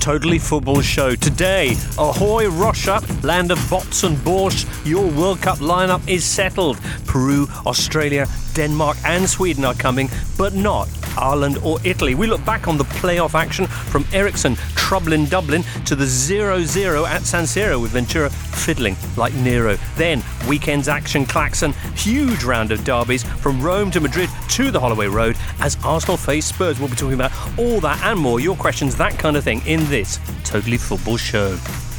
Totally Football Show. Today, ahoy Russia, land of bots and borscht, your World Cup lineup is settled. Peru, Australia, Denmark and Sweden are coming, but not Ireland or Italy. We look back on the playoff action from Ericsson, trouble in Dublin, to the 0-0 at San Siro with Ventura fiddling like Nero. Then, weekend's action klaxon, huge round of derbies from Rome to Madrid to the Holloway Road as Arsenal face Spurs. We'll be talking about all that and more, your questions, that kind of thing, in this Totally Football Show.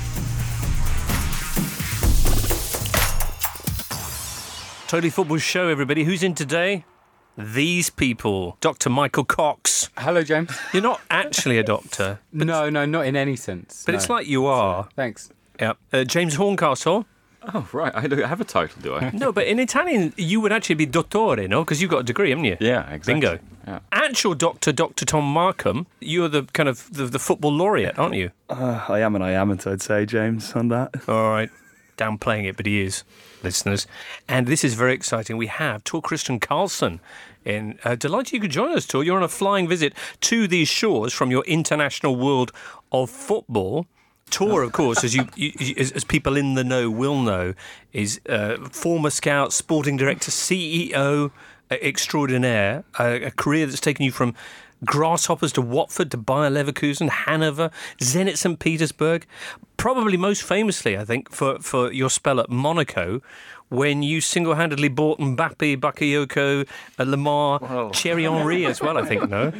Totally Football Show, everybody. Who's in today? These people. Dr. Michael Cox. Hello, James. You're not actually a doctor. No, not in any sense. But it's like you are. Thanks. Yeah. James Horncastle. Oh, right. I have a title, do I? No, but in Italian, you would actually be dottore, no? Because you've got a degree, haven't you? Yeah, exactly. Bingo. Yeah. Actual Dr. Tom Markham, you're the kind of the football laureate, aren't you? I am and I haven't, I'd say, James, on that. All right. Downplaying it, but he is, listeners. And this is very exciting. We have Tor Christian Carlson in. Delighted you could join us, Tor. You're on a flying visit to these shores from your international world of football. Tor, of course, as people in the know will know, is former scout, sporting director, CEO extraordinaire, a career that's taken you from Grasshoppers to Watford to Bayer Leverkusen, Hanover, Zenit St. Petersburg. Probably most famously, I think, for your spell at Monaco, when you single-handedly bought Mbappe, Bakayoko, Lamar, Thierry Henry as well, I think, no?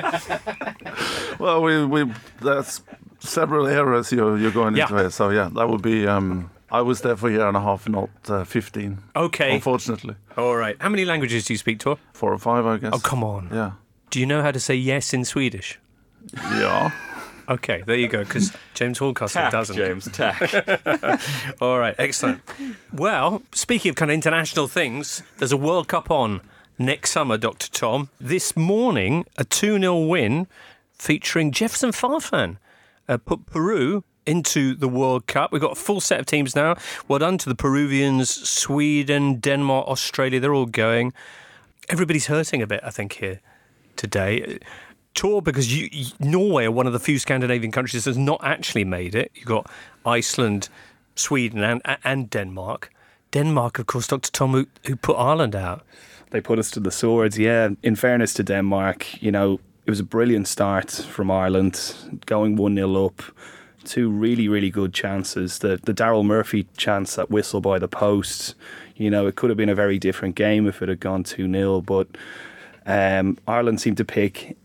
Well, we that's several eras you're going into here. So, yeah, that would be... I was there for a year and a half, not 15. Okay. Unfortunately. All right. How many languages do you speak, Tor? 4 or 5, I guess. Oh, come on. Yeah. Do you know how to say yes in Swedish? Yeah. Okay, there you go, because James Horncastle doesn't. James, tack. All right, excellent. Well, speaking of kind of international things, there's a World Cup on next summer, Dr. Tom. This morning, a 2-0 win featuring Jefferson Farfan put Peru into the World Cup. We've got a full set of teams now. Well done to the Peruvians, Sweden, Denmark, Australia. They're all going. Everybody's hurting a bit, I think, here today. Tor, because Norway are one of the few Scandinavian countries that has not actually made it. You've got Iceland, Sweden and Denmark. Denmark, of course, Dr. Tom, who put Ireland out. They put us to the swords, yeah. In fairness to Denmark, you know, it was a brilliant start from Ireland, going 1-0 up. 2 really, really good chances. The Daryl Murphy chance, that whistle by the post, you know, it could have been a very different game if it had gone 2-0, but... Ireland seemed to pick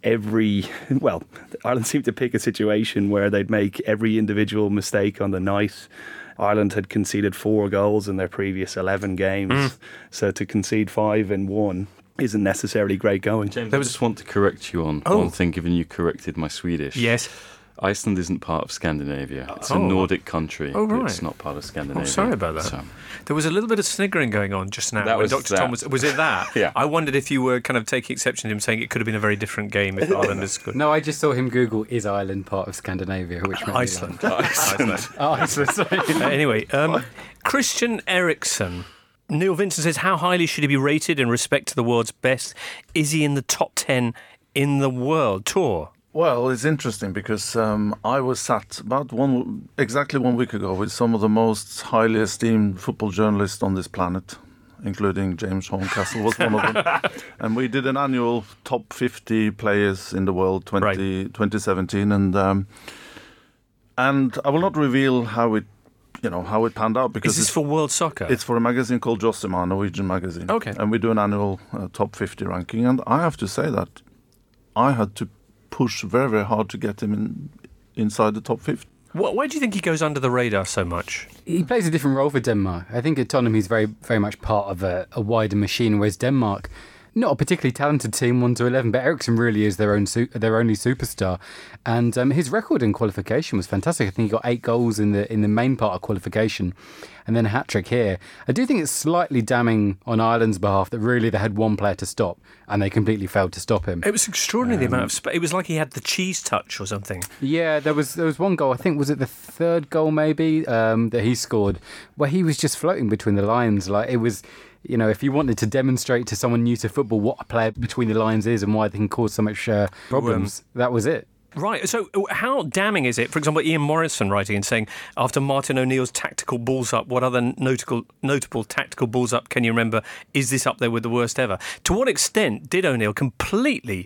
Ireland seemed to pick a situation where they'd make every individual mistake on the night. Ireland had conceded 4 goals in their previous 11 games, so to concede 5 in 1 isn't necessarily great going. James, I just want to correct you on one thing, given you corrected my Swedish. Yes. Iceland isn't part of Scandinavia. It's a Nordic country. Oh, right. It's not part of Scandinavia. Oh, sorry about that. So. There was a little bit of sniggering going on just now. When Dr. Tom was it that? Yeah. I wondered if you were kind of taking exception to him saying it could have been a very different game if Ireland is good. No, I just saw him Google, is Ireland part of Scandinavia? Which made Iceland. Me laugh. Iceland, sorry. Anyway, Christian Eriksen. Neil Vincent says, how highly should he be rated in respect to the world's best? Is he in the top 10 in the world? Tor? Well, it's interesting because I was sat about exactly 1 week ago with some of the most highly esteemed football journalists on this planet, including James Horncastle was one of them. And we did an annual top 50 players in the world 2017, and I will not reveal how it panned out because is this for World Soccer? It's for a magazine called Jossima, a Norwegian magazine. Okay. And we do an annual top 50 ranking, and I have to say that I had to push very, very hard to get him inside the top 50. Why do you think he goes under the radar so much? He plays a different role for Denmark. I think at Tottenham he's very, very much part of a wider machine, whereas Denmark, not a particularly talented team, 1-11, but Eriksen really is their only superstar. And his record in qualification was fantastic. I think he got 8 goals in the main part of qualification, and then a hat-trick here. I do think it's slightly damning on Ireland's behalf that really they had one player to stop, and they completely failed to stop him. It was extraordinary, the amount of space. It was like he had the cheese touch or something. Yeah, there was one goal, I think, was it the 3rd goal maybe, that he scored, where he was just floating between the lines. Like, it was... You know, if you wanted to demonstrate to someone new to football what a player between the lines is and why they can cause so much problems, that was it. Right. So how damning is it, for example, Ian Morrison writing and saying, after Martin O'Neill's tactical balls up, what other notable tactical balls up can you remember? Is this up there with the worst ever? To what extent did O'Neill completely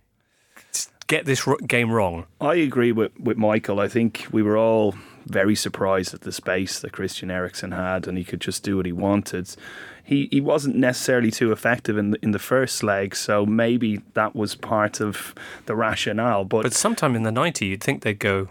get this game wrong? I agree with Michael. I think we were all very surprised at the space that Christian Eriksen had, and he could just do what he wanted. He wasn't necessarily too effective in the first leg, so maybe that was part of the rationale. But sometime in the 90s, you'd think they'd go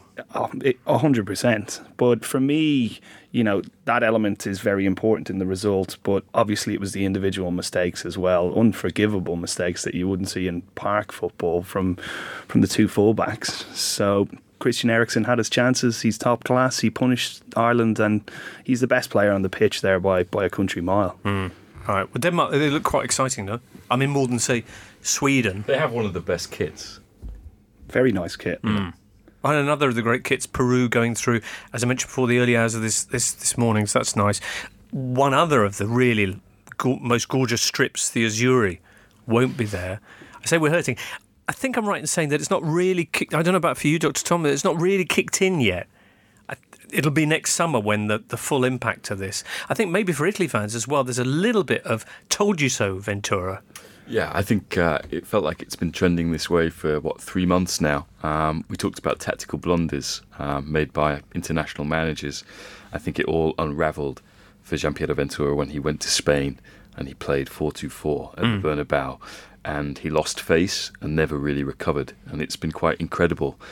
100%. But for me, that element is very important in the result. But obviously, it was the individual mistakes as well, unforgivable mistakes that you wouldn't see in park football from the two fullbacks. So Christian Eriksen had his chances. He's top class. He punished Ireland, and he's the best player on the pitch there by a country mile. All right. Well, Denmark, they look quite exciting, though. I mean, more than, say, Sweden. They have one of the best kits. Very nice kit. And another of the great kits, Peru, going through, as I mentioned before, the early hours of this morning, so that's nice. One other of the really most gorgeous strips, the Azzurri, won't be there. I say we're hurting. I think I'm right in saying that it's not really kicked. I don't know about for you, Dr. Tom, but it's not really kicked in yet. It'll be next summer when the full impact of this. I think maybe for Italy fans as well, there's a little bit of told you so, Ventura. Yeah, I think it felt like it's been trending this way for, 3 months now. We talked about tactical blunders made by international managers. I think it all unravelled for Gianpiero Ventura when he went to Spain and he played 4-2-4 at the Bernabeu. And he lost face and never really recovered. And it's been quite incredible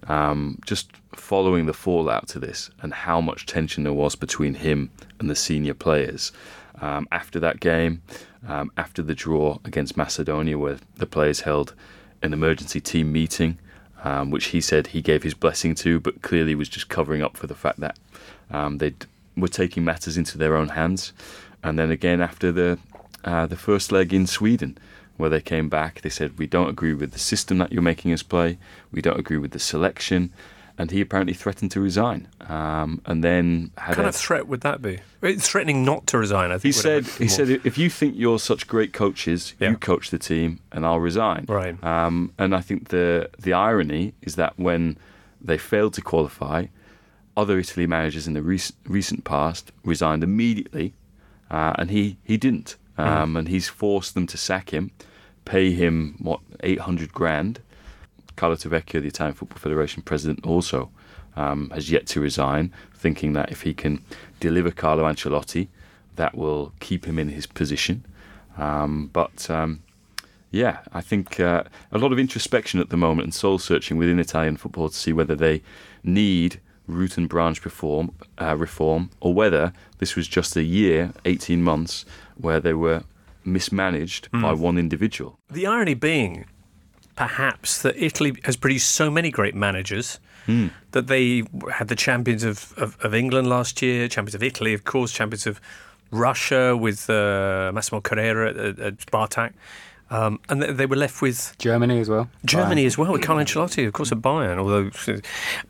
just following the fallout to this and how much tension there was between him and the senior players. After that game, after the draw against Macedonia, where the players held an emergency team meeting, which he said he gave his blessing to, but clearly was just covering up for the fact that they were taking matters into their own hands. And then again after the first leg in Sweden, where they came back, they said, we don't agree with the system that you're making us play, we don't agree with the selection, and he apparently threatened to resign. And then had what kind of threat would that be? It's threatening not to resign, I think. He said, if you think you're such great coaches, you coach the team and I'll resign. Right. And I think the irony is that when they failed to qualify, other Italy managers in the recent past resigned immediately, and he didn't. And he's forced them to sack him, pay him, 800 grand. Carlo Tavecchio, the Italian Football Federation president, also has yet to resign, thinking that if he can deliver Carlo Ancelotti, that will keep him in his position. I think a lot of introspection at the moment and soul-searching within Italian football to see whether they need root and branch reform, or whether this was just a year, 18 months, where they were mismanaged by one individual. The irony being, perhaps, that Italy has produced so many great managers that they had the champions of England last year, champions of Italy, of course, champions of Russia with Massimo Carrera at Spartak. And they were left with Germany as well. Germany as well, with Carlo Ancelotti, of course, at Bayern.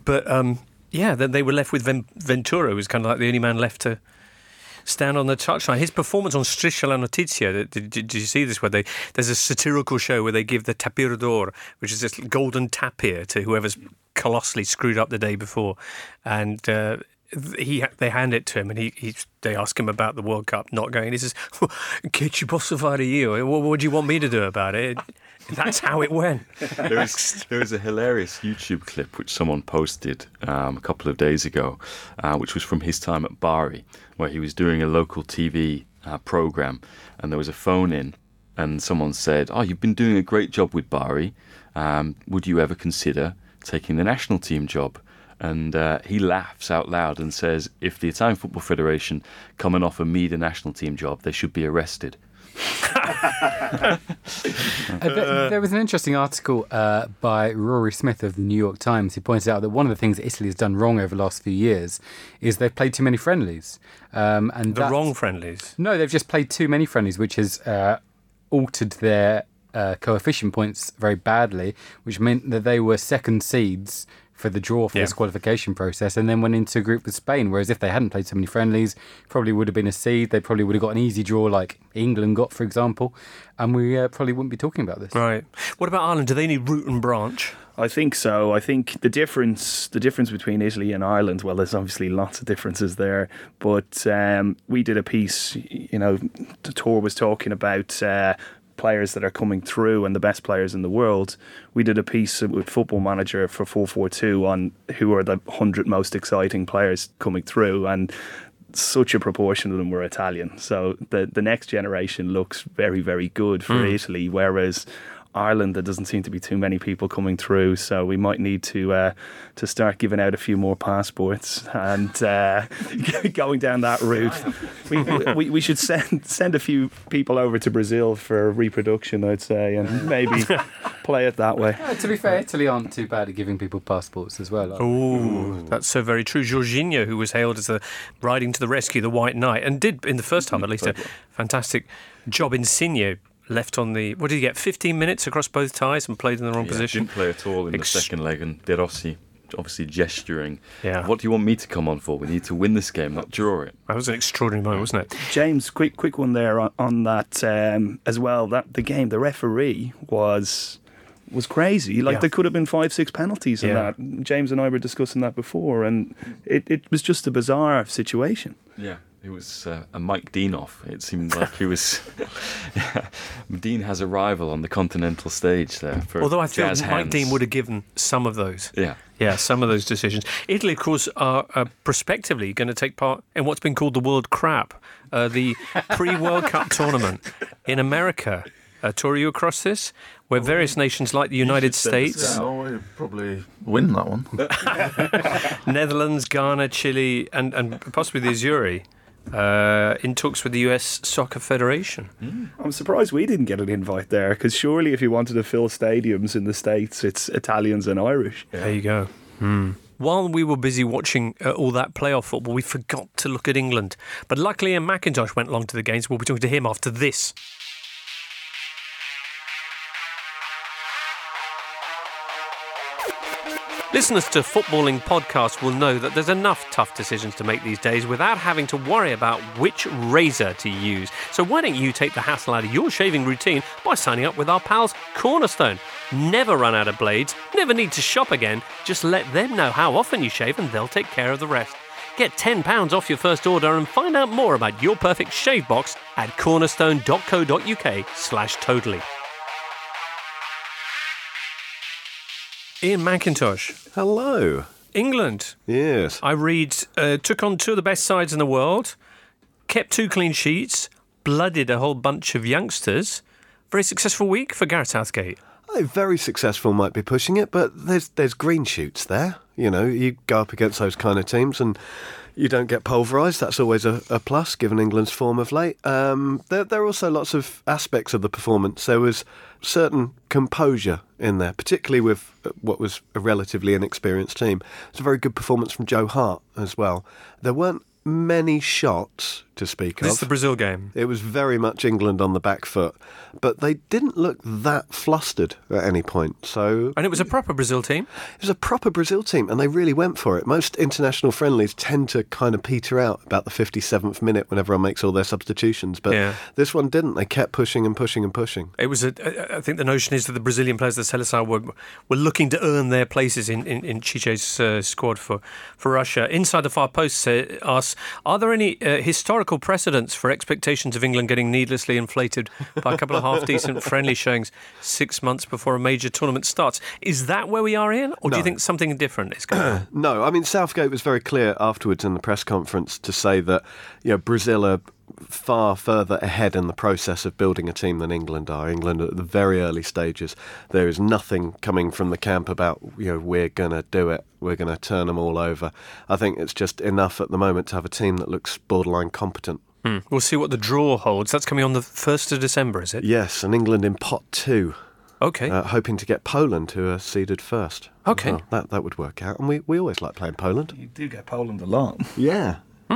Then they were left with Ventura, who was kind of like the only man left to stand on the touchline. His performance on Striscia la Notizia, did you see this? Where there's a satirical show where they give the Tapir d'Or, which is this golden tapir, to whoever's colossally screwed up the day before, and they hand it to him, and they ask him about the World Cup not going. He says, "Che ci posso fare io? What do you want me to do about it?" That's how it went. There was a hilarious YouTube clip which someone posted a couple of days ago, which was from his time at Bari, where he was doing a local TV program, and there was a phone in, and someone said, "Oh, you've been doing a great job with Bari. Would you ever consider taking the national team job?" And he laughs out loud and says, "If the Italian Football Federation come and offer me the national team job, they should be arrested." There was an interesting article by Rory Smith of the New York Times who pointed out that one of the things that Italy has done wrong over the last few years is they've played too many friendlies. Wrong friendlies? No, they've just played too many friendlies, which has altered their coefficient points very badly, which meant that they were second seeds for the draw for this qualification process, and then went into a group with Spain, whereas if they hadn't played so many friendlies, probably would have been a seed. They probably would have got an easy draw like England got, for example, and we probably wouldn't be talking about this. Right. What about Ireland? Do they need root and branch? I think so. I think the difference between Italy and Ireland, well, there's obviously lots of differences there, but we did a piece, the tour was talking about players that are coming through and the best players in the world. We did a piece with Football Manager for 442 on who are the 100 most exciting players coming through, and such a proportion of them were Italian. So the next generation looks very, very good for Italy, whereas Ireland, there doesn't seem to be too many people coming through, so we might need to start giving out a few more passports and going down that route. We should send a few people over to Brazil for reproduction, I'd say, and maybe play it that way. To be fair, Italy aren't too bad at giving people passports as well. Oh, that's so very true. Jorginho, who was hailed as the riding to the rescue, the White Knight, and did in the first half at least a fantastic job. Insigne left on the, what did he get, 15 minutes across both ties and played in the wrong position? Didn't play at all in the second leg, and De Rossi obviously gesturing. Yeah. What do you want me to come on for? We need to win this game, not draw it. That was an extraordinary moment, wasn't it? James, quick one there on that as well. That the game, the referee was crazy. There could have been 5-6 penalties in that. James and I were discussing that before, and it was just a bizarre situation. Yeah. It was a Mike Dean off. It seemed like he was... Dean has a rival on the continental stage there. Although I feel Mike Dean would have given some of those. Yeah, some of those decisions. Italy, of course, are prospectively going to take part in what's been called the World Crap, the pre-World Cup tournament in America. Tor, are you across this? Where various nations like the United States... Norway probably win that one. Netherlands, Ghana, Chile, and possibly the Azzurri. In talks with the US Soccer Federation. I'm surprised we didn't get an invite there, because surely if you wanted to fill stadiums in the States, it's Italians and Irish. There you go. While we were busy watching all that playoff football, we forgot to look at England. But luckily Ian McIntosh went along to the games. We'll be talking to him after this. Listeners to footballing podcasts will know that there's enough tough decisions to make these days without having to worry about which razor to use. So why don't you take the hassle out of your shaving routine by signing up with our pals Cornerstone. Never run out of blades, never need to shop again. Just let them know how often you shave and they'll take care of the rest. Get £10 off your first order and find out more about your perfect shave box at cornerstone.co.uk/totally. Ian McIntosh. Hello. England. Yes. I read, took on two of the best sides in the world, kept 2 clean sheets, blooded a whole bunch of youngsters. Very successful week for Gareth Southgate. Very successful might be pushing it, but there's green shoots there. You go up against those kind of teams and you don't get pulverised. That's always a plus, given England's form of late. There are also lots of aspects of the performance. There was certain composure in there, particularly with what was a relatively inexperienced team. It's a very good performance from Joe Hart as well. There weren't many shots to speak of. This is the Brazil game. It was very much England on the back foot, but they didn't look that flustered at any point. And it was a proper Brazil team? It was a proper Brazil team, and they really went for it. Most international friendlies tend to kind of peter out about the 57th minute when everyone makes all their substitutions, but this one didn't. They kept pushing and pushing and pushing. It was, I think the notion is that the Brazilian players, the Seleção, were looking to earn their places in Chiche's squad for Russia. Inside the Far Post asks, are there any historical precedents for expectations of England getting needlessly inflated by a couple of half-decent friendly showings 6 months before a major tournament starts? Is that where we are, Ian? Or do you think something different is going on? No, I mean, Southgate was very clear afterwards in the press conference to say that Brazil are far further ahead in the process of building a team than England are. England at the very early stages. There is nothing coming from the camp about, we're going to do it, we're going to turn them all over. I think it's just enough at the moment to have a team that looks borderline competent. We'll see what the draw holds. That's coming on the 1st of December, is it? Yes, and England in pot 2. Okay. Hoping to get Poland, who are seeded first. Okay. Well, that would work out. And we always like playing Poland. You do get Poland a lot. Yeah.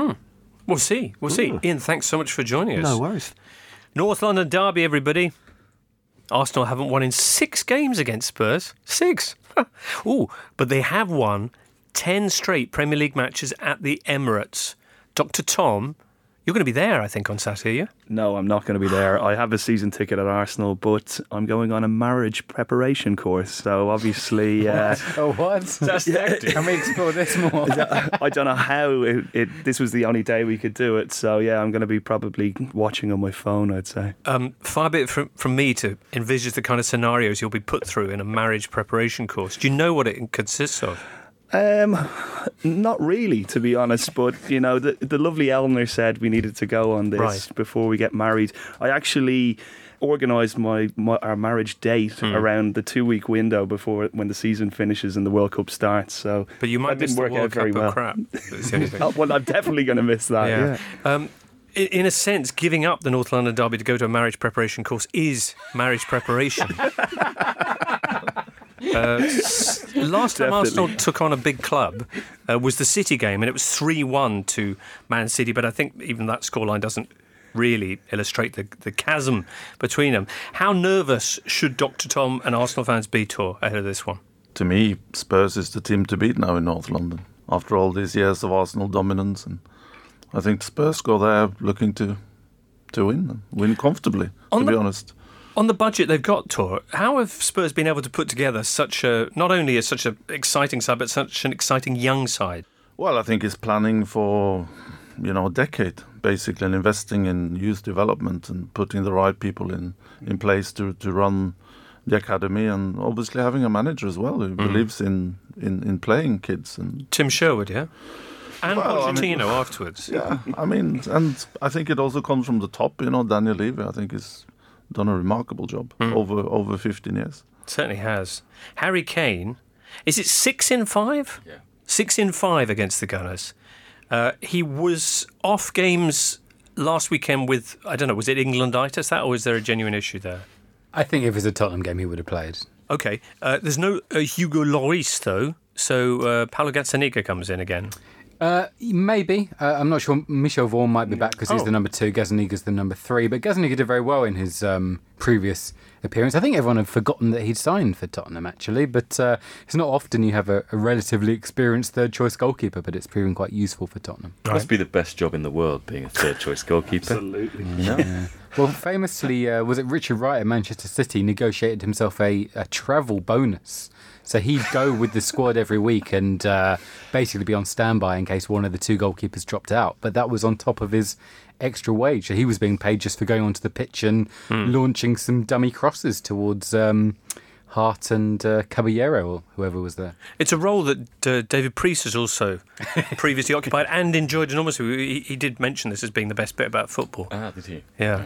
We'll see. Ian, thanks so much for joining us. No worries. North London derby, everybody. Arsenal haven't won in 6 games against Spurs. 6. Ooh, but they have won 10 straight Premier League matches at the Emirates. Dr. Tom, you're going to be there, I think, on Saturday, yeah? No, I'm not going to be there. I have a season ticket at Arsenal, but I'm going on a marriage preparation course. So obviously... Oh, what? That's Can we explore this more? I don't know how this was the only day we could do it. So yeah, I'm going to be probably watching on my phone, I'd say. Far be it from me to envisage the kind of scenarios you'll be put through in a marriage preparation course. Do you know what it consists of? Not really, to be honest. But you know, the lovely Eleanor said we needed to go on this before we get married. I actually organised our marriage date around the 2-week window before when the season finishes and the World Cup starts. So, but you might miss the World Cup of crap. That's the only thing. Well, I'm definitely going to miss that. Yeah. In a sense, giving up the North London derby to go to a marriage preparation course is marriage preparation. Last time Arsenal took on a big club was the City game, and it was 3-1 to Man City, but I think even that scoreline doesn't really illustrate the chasm between them. How nervous should Dr. Tom and Arsenal fans be, Tor, ahead of this one? To me, Spurs is the team to beat now in North London, after all these years of Arsenal dominance. And I think Spurs go there looking to win comfortably, to be honest. On the budget they've got, Tor, how have Spurs been able to put together such an exciting side, but such an exciting young side? Well, I think it's planning for, a decade, basically, and investing in youth development and putting the right people in place to run the academy, and obviously having a manager as well who believes in playing kids. And Tim Sherwood, yeah? And Pochettino afterwards. Yeah, and I think it also comes from the top, Daniel Levy, I think is done a remarkable job over 15 years. Certainly has. Harry Kane, is it 6 in 5? Yeah. 6 in 5 against the Gunners. He was off games last weekend with, I don't know, was it Englanditis that, or was there a genuine issue there? I think if it was a Tottenham game, he would have played. Okay. There's no Hugo Lloris, though, so Paulo Gazzaniga comes in again. Maybe. I'm not sure. Michel Vaughan might be back because he's the number 2. Gazzaniga's the number 3. But Gazzaniga did very well in his previous appearance. I think everyone had forgotten that he'd signed for Tottenham, actually. But it's not often you have a relatively experienced third-choice goalkeeper, but it's proven quite useful for Tottenham. Right. Must be the best job in the world, being a third-choice goalkeeper. Absolutely. Yeah. Well, famously, was it Richard Wright at Manchester City negotiated himself a travel bonus. So he'd go with the squad every week and basically be on standby in case one of the 2 goalkeepers dropped out. But that was on top of his extra wage. So he was being paid just for going onto the pitch and launching some dummy crosses towards Hart and Caballero or whoever was there. It's a role that David Priest has also previously occupied and enjoyed enormously. He did mention this as being the best bit about football. Ah, did he? Yeah.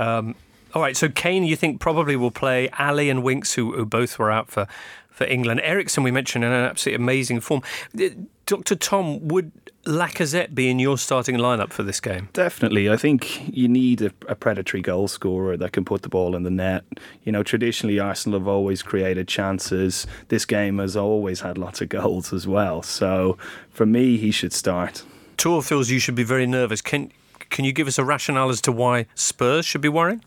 All right, so Kane, you think, probably will play. Ali and Winks, who both were out for England. Eriksen, we mentioned, in an absolutely amazing form. Dr. Tom, would Lacazette be in your starting lineup for this game? Definitely. I think you need a predatory goal scorer that can put the ball in the net. Traditionally, Arsenal have always created chances. This game has always had lots of goals as well. So, for me, he should start. Tor feels you should be very nervous. Can you give us a rationale as to why Spurs should be worrying?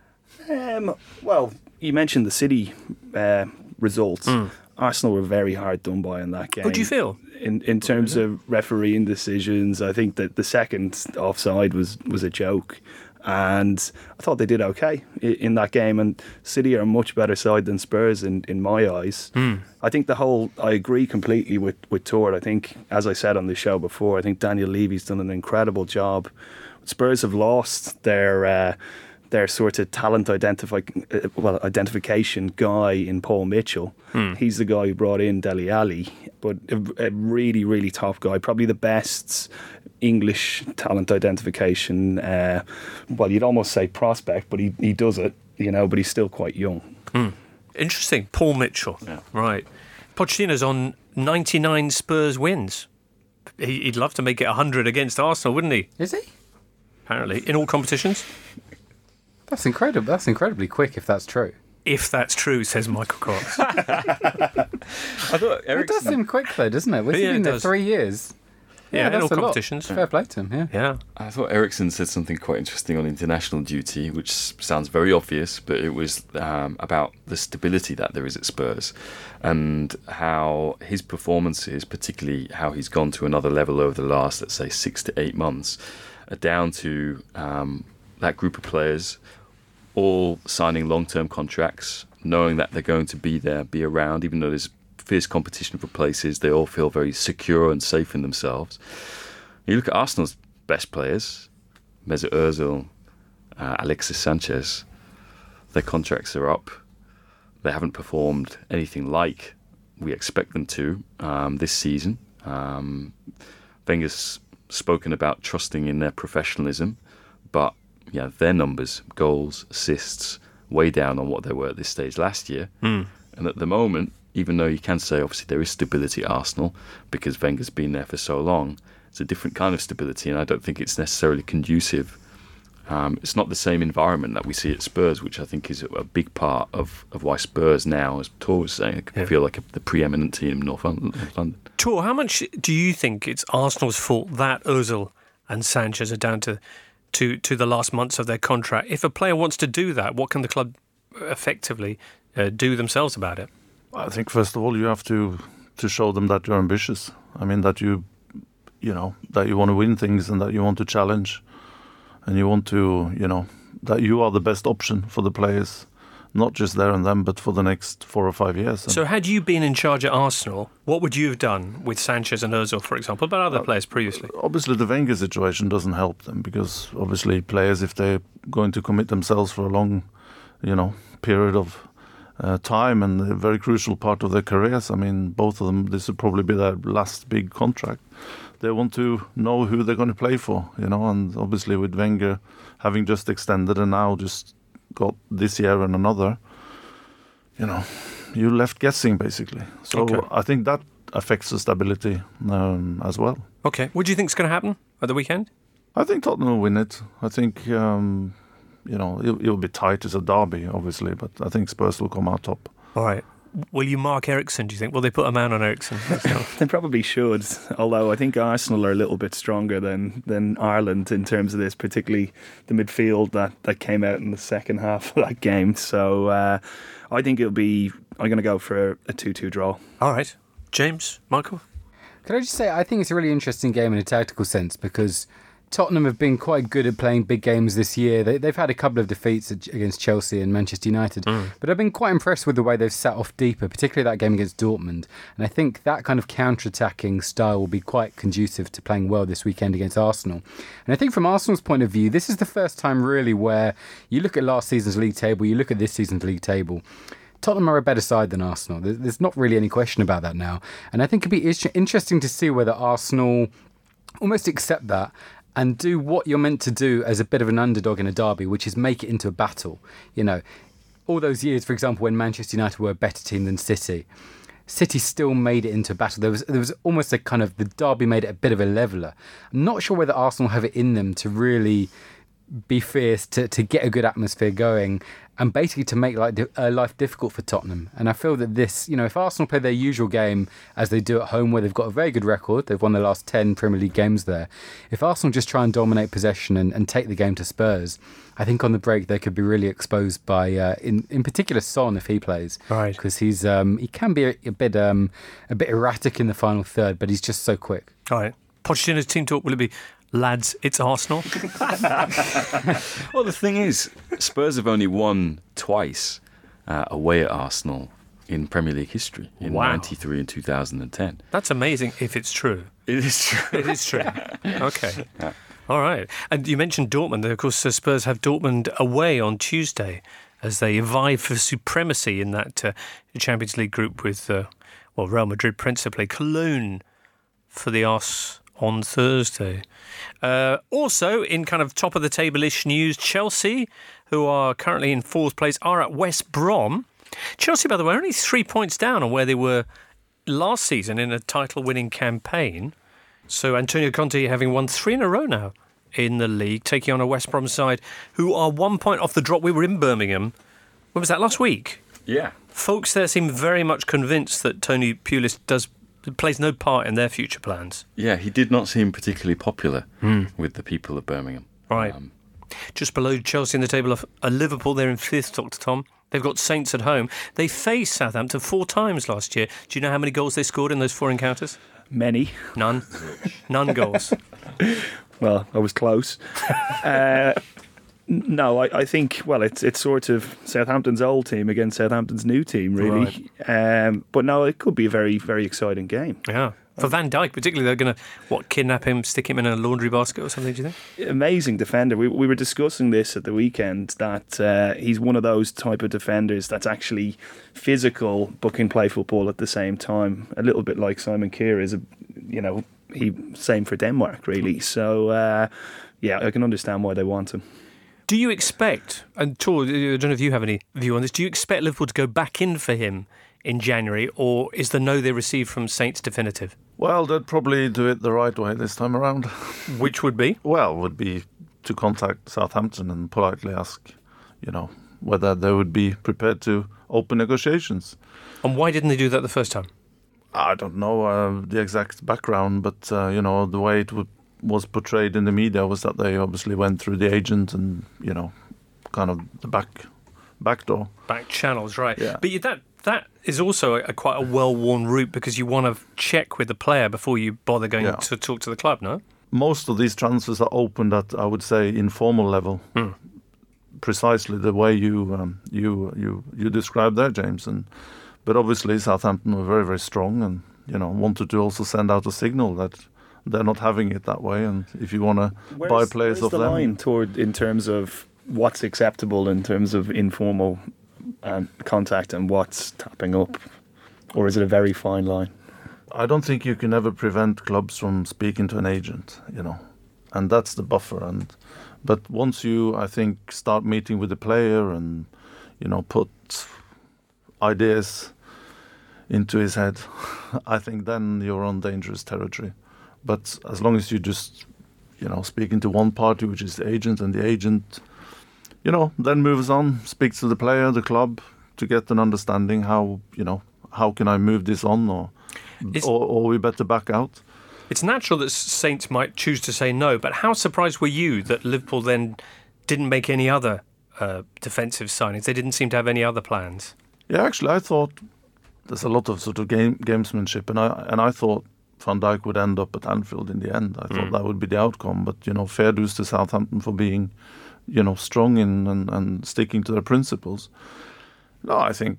Well, you mentioned the City results. Arsenal were very hard done by in that game. How do you feel? In terms of refereeing decisions, I think that the second offside was a joke. And I thought they did okay in that game. And City are a much better side than Spurs in my eyes. I think I agree completely with Tor. I think, as I said on the show before, I think Daniel Levy's done an incredible job. Spurs have lost their sort of talent identification guy in Paul Mitchell. He's the guy who brought in Dele Alli, but a really, really top guy, probably the best English talent identification. You'd almost say prospect, but he does it, but he's still quite young. Interesting. Paul Mitchell. Yeah. Right. Pochettino's on 99 Spurs wins. He'd love to make it 100 against Arsenal, wouldn't he? Is he? Apparently. In all competitions. That's incredible. That's incredibly quick, if that's true. If that's true, says Michael Cox. I thought It does seem quick, though, doesn't it? We've been there 3 years. in that's all a lot. competitions. Fair play to him, yeah. Yeah. I thought Ericsson said something quite interesting on international duty, which sounds very obvious, but it was about the stability that there is at Spurs and how his performances, particularly how he's gone to another level over the last, let's say, 6 to 8 months, are down to that group of players all signing long-term contracts, knowing that they're going to be there, be around, even though there's fierce competition for places. They all feel very secure and safe in themselves. You look at Arsenal's best players, Mesut Ozil, Alexis Sanchez, their contracts are up. They haven't performed anything like we expect them to this season. Wenger's spoken about trusting in their professionalism, but yeah, their numbers, goals, assists, way down on what they were at this stage last year. And at the moment, even though you can say obviously there is stability at Arsenal because Wenger's been there for so long, it's a different kind of stability, and I don't think it's necessarily conducive. It's not the same environment that we see at Spurs, which I think is a big part of why Spurs now, as Tor was saying, feel like the preeminent team in North London. Tor, how much do you think it's Arsenal's fault that Ozil and Sanchez are down to the last months of their contract? If a player wants to do that, what can the club effectively do themselves about it? I think first of all you have to show them that you're ambitious. I mean that you want to win things and that you want to challenge, and you want to that you are the best option for the players, not just there and then, but for the next 4 or 5 years. So had you been in charge at Arsenal, what would you have done with Sanchez and Ozil, for example, but other players previously? Obviously, the Wenger situation doesn't help them because obviously players, if they're going to commit themselves for a long, period of time and a very crucial part of their careers, I mean, both of them, this would probably be their last big contract. They want to know who they're going to play for, and obviously with Wenger having just extended and now just got this year and another, you're left guessing basically. So Okay. I think that affects the stability as well. Okay. What do you think is going to happen at the weekend? I think Tottenham will win it. I think, it'll be tight as a derby, obviously, but I think Spurs will come out top. All right. Will you mark Ericsson, do you think? Will they put a man on Ericsson? They probably should, although I think Arsenal are a little bit stronger than Ireland in terms of this, particularly the midfield that came out in the second half of that game. So I think I'm going to go for a 2-2 draw. All right. James, Michael? Could I just say, I think it's a really interesting game in a tactical sense because Tottenham have been quite good at playing big games this year. They've had a couple of defeats against Chelsea and Manchester United, but I've been quite impressed with the way they've sat off deeper, particularly that game against Dortmund. And I think that kind of counter-attacking style will be quite conducive to playing well this weekend against Arsenal. And I think from Arsenal's point of view, this is the first time really where you look at last season's league table, you look at this season's league table, Tottenham are a better side than Arsenal. There's not really any question about that now. And I think it'd be interesting to see whether Arsenal almost accept that and do what you're meant to do as a bit of an underdog in a derby, which is make it into a battle. All those years, for example, when Manchester United were a better team than City still made it into a battle. There was almost a kind of, the derby made it a bit of a leveller. I'm not sure whether Arsenal have it in them to really be fierce, to get a good atmosphere going, and basically to make life difficult for Tottenham. And I feel that this, if Arsenal play their usual game as they do at home, where they've got a very good record, they've won the last 10 Premier League games there, if Arsenal just try and dominate possession and take the game to Spurs, I think on the break they could be really exposed by, in particular, Son if he plays. Right. Because he can be a bit erratic in the final third, but he's just so quick. All right. Pochettino's team talk, will it be, lads, it's Arsenal? Well, the thing is, Spurs have only won twice away at Arsenal in Premier League history, in Wow. 93 and 2010. That's amazing if it's true. It is true. It is true. Okay. All right. And you mentioned Dortmund. Of course, Spurs have Dortmund away on Tuesday as they vie for supremacy in that Champions League group with, Real Madrid principally. Cologne for the Os on Thursday. Also, in kind of top of the table-ish news, Chelsea, who are currently in fourth place, are at West Brom. Chelsea, by the way, are only 3 points down on where they were last season in a title-winning campaign. So Antonio Conte having won 3 in a row now in the league, taking on a West Brom side who are 1 point off the drop. We were in Birmingham. When was that, last week? Yeah. Folks there seem very much convinced that Tony Pulis does It plays no part in their future plans. Yeah, he did not seem particularly popular with the people of Birmingham. Right. Just below Chelsea in the table of Liverpool, they're in 5th, Dr. Tom. They've got Saints at home. They faced Southampton 4 times last year. Do you know how many goals they scored in those 4 encounters? Many. None. None goals. Well, I was close. No, I think, well, it's sort of Southampton's old team against Southampton's new team, really. Right. But no, it could be a very, very exciting game. Yeah. For Van Dijk, particularly, they're going to, kidnap him, stick him in a laundry basket or something, do you think? Amazing defender. We were discussing this at the weekend, that he's one of those type of defenders that's actually physical but can play football at the same time. A little bit like Simon Kjær is, same for Denmark, really. So, I can understand why they want him. Do you expect, and Tor, I don't know if you have any view on this, do you expect Liverpool to go back in for him in January, or is the no they received from Saints definitive? Well, they'd probably do it the right way this time around. Which would be? Well, would be to contact Southampton and politely ask, whether they would be prepared to open negotiations. And why didn't they do that the first time? I don't know the exact background, but, the way it was portrayed in the media was that they obviously went through the agent and, kind of the back door. Back channels, right. Yeah. But that is also quite a well-worn route, because you want to check with the player before you bother going to talk to the club, no? Most of these transfers are opened at, I would say, informal level. Precisely the way you described there, James. But obviously Southampton were very, very strong and, wanted to also send out a signal that they're not having it that way. And if you want to buy players off them... Where's the line in terms of what's acceptable in terms of informal contact and what's tapping up? Or is it a very fine line? I don't think you can ever prevent clubs from speaking to an agent, and that's the buffer. But once you, I think, start meeting with the player and, put ideas into his head, I think then you're on dangerous territory. But as long as you just, speaking to one party, which is the agent, and the agent, then moves on, speaks to the player, the club, to get an understanding how can I move this on, or we better back out. It's natural that Saints might choose to say no, but how surprised were you that Liverpool then didn't make any other defensive signings? They didn't seem to have any other plans. Yeah, actually, I thought there's a lot of sort of gamesmanship, and I thought Van Dijk would end up at Anfield in the end. I thought that would be the outcome, but fair dues to Southampton for being strong in and sticking to their principles. No, I think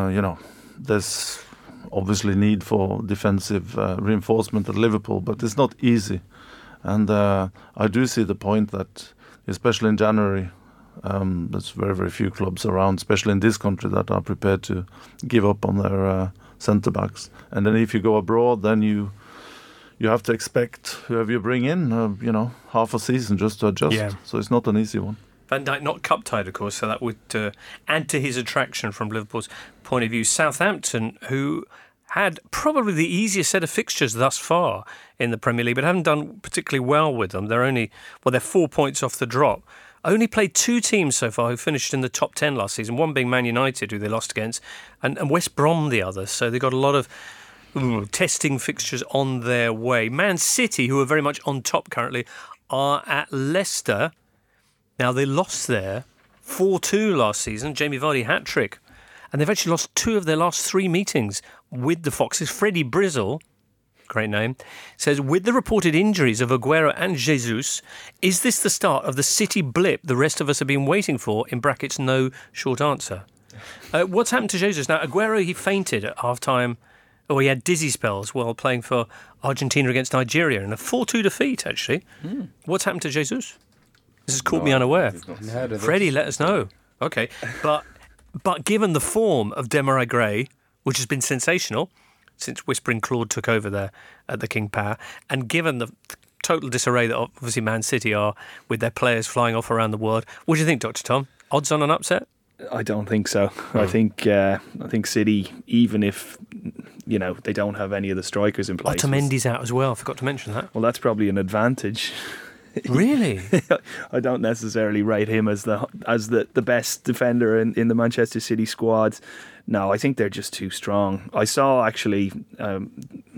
there's obviously need for defensive reinforcement at Liverpool, but it's not easy. And I do see the point that, especially in January, there's very, very few clubs around, especially in this country, that are prepared to give up on their centre-backs. And then if you go abroad, then you have to expect whoever you bring in, half a season just to adjust. Yeah. So it's not an easy one. Van Dijk not cup-tied, of course, so that would add to his attraction from Liverpool's point of view. Southampton, who had probably the easiest set of fixtures thus far in the Premier League, but haven't done particularly well with them. They're 4 points off the drop. Only played 2 teams so far who finished in the top 10 last season, one being Man United, who they lost against, and West Brom the other. So they've got a lot of testing fixtures on their way. Man City, who are very much on top currently, are at Leicester. Now, they lost there 4-2 last season, Jamie Vardy hat-trick. And they've actually lost 2 of their last 3 meetings with the Foxes. Freddie Brizzle, great name, says, with the reported injuries of Aguero and Jesus, is this the start of the City blip the rest of us have been waiting for, in brackets, no short answer? What's happened to Jesus? Now, Aguero, he fainted at half-time. He had dizzy spells while playing for Argentina against Nigeria in a 4-2 defeat, actually. What's happened to Jesus? This has caught me unaware. Freddie, let us know. Okay. But given the form of Demarai Gray, which has been sensational since Whispering Claude took over there at the King Power, and given the total disarray that obviously Man City are with their players flying off around the world, what do you think, Dr. Tom? Odds on an upset? I don't think so. I think City, even if they don't have any of the strikers in place. Otamendi's out as well. I forgot to mention that. Well, that's probably an advantage. Really? I don't necessarily rate him as the best defender in the Manchester City squad. No, I think they're just too strong. I saw actually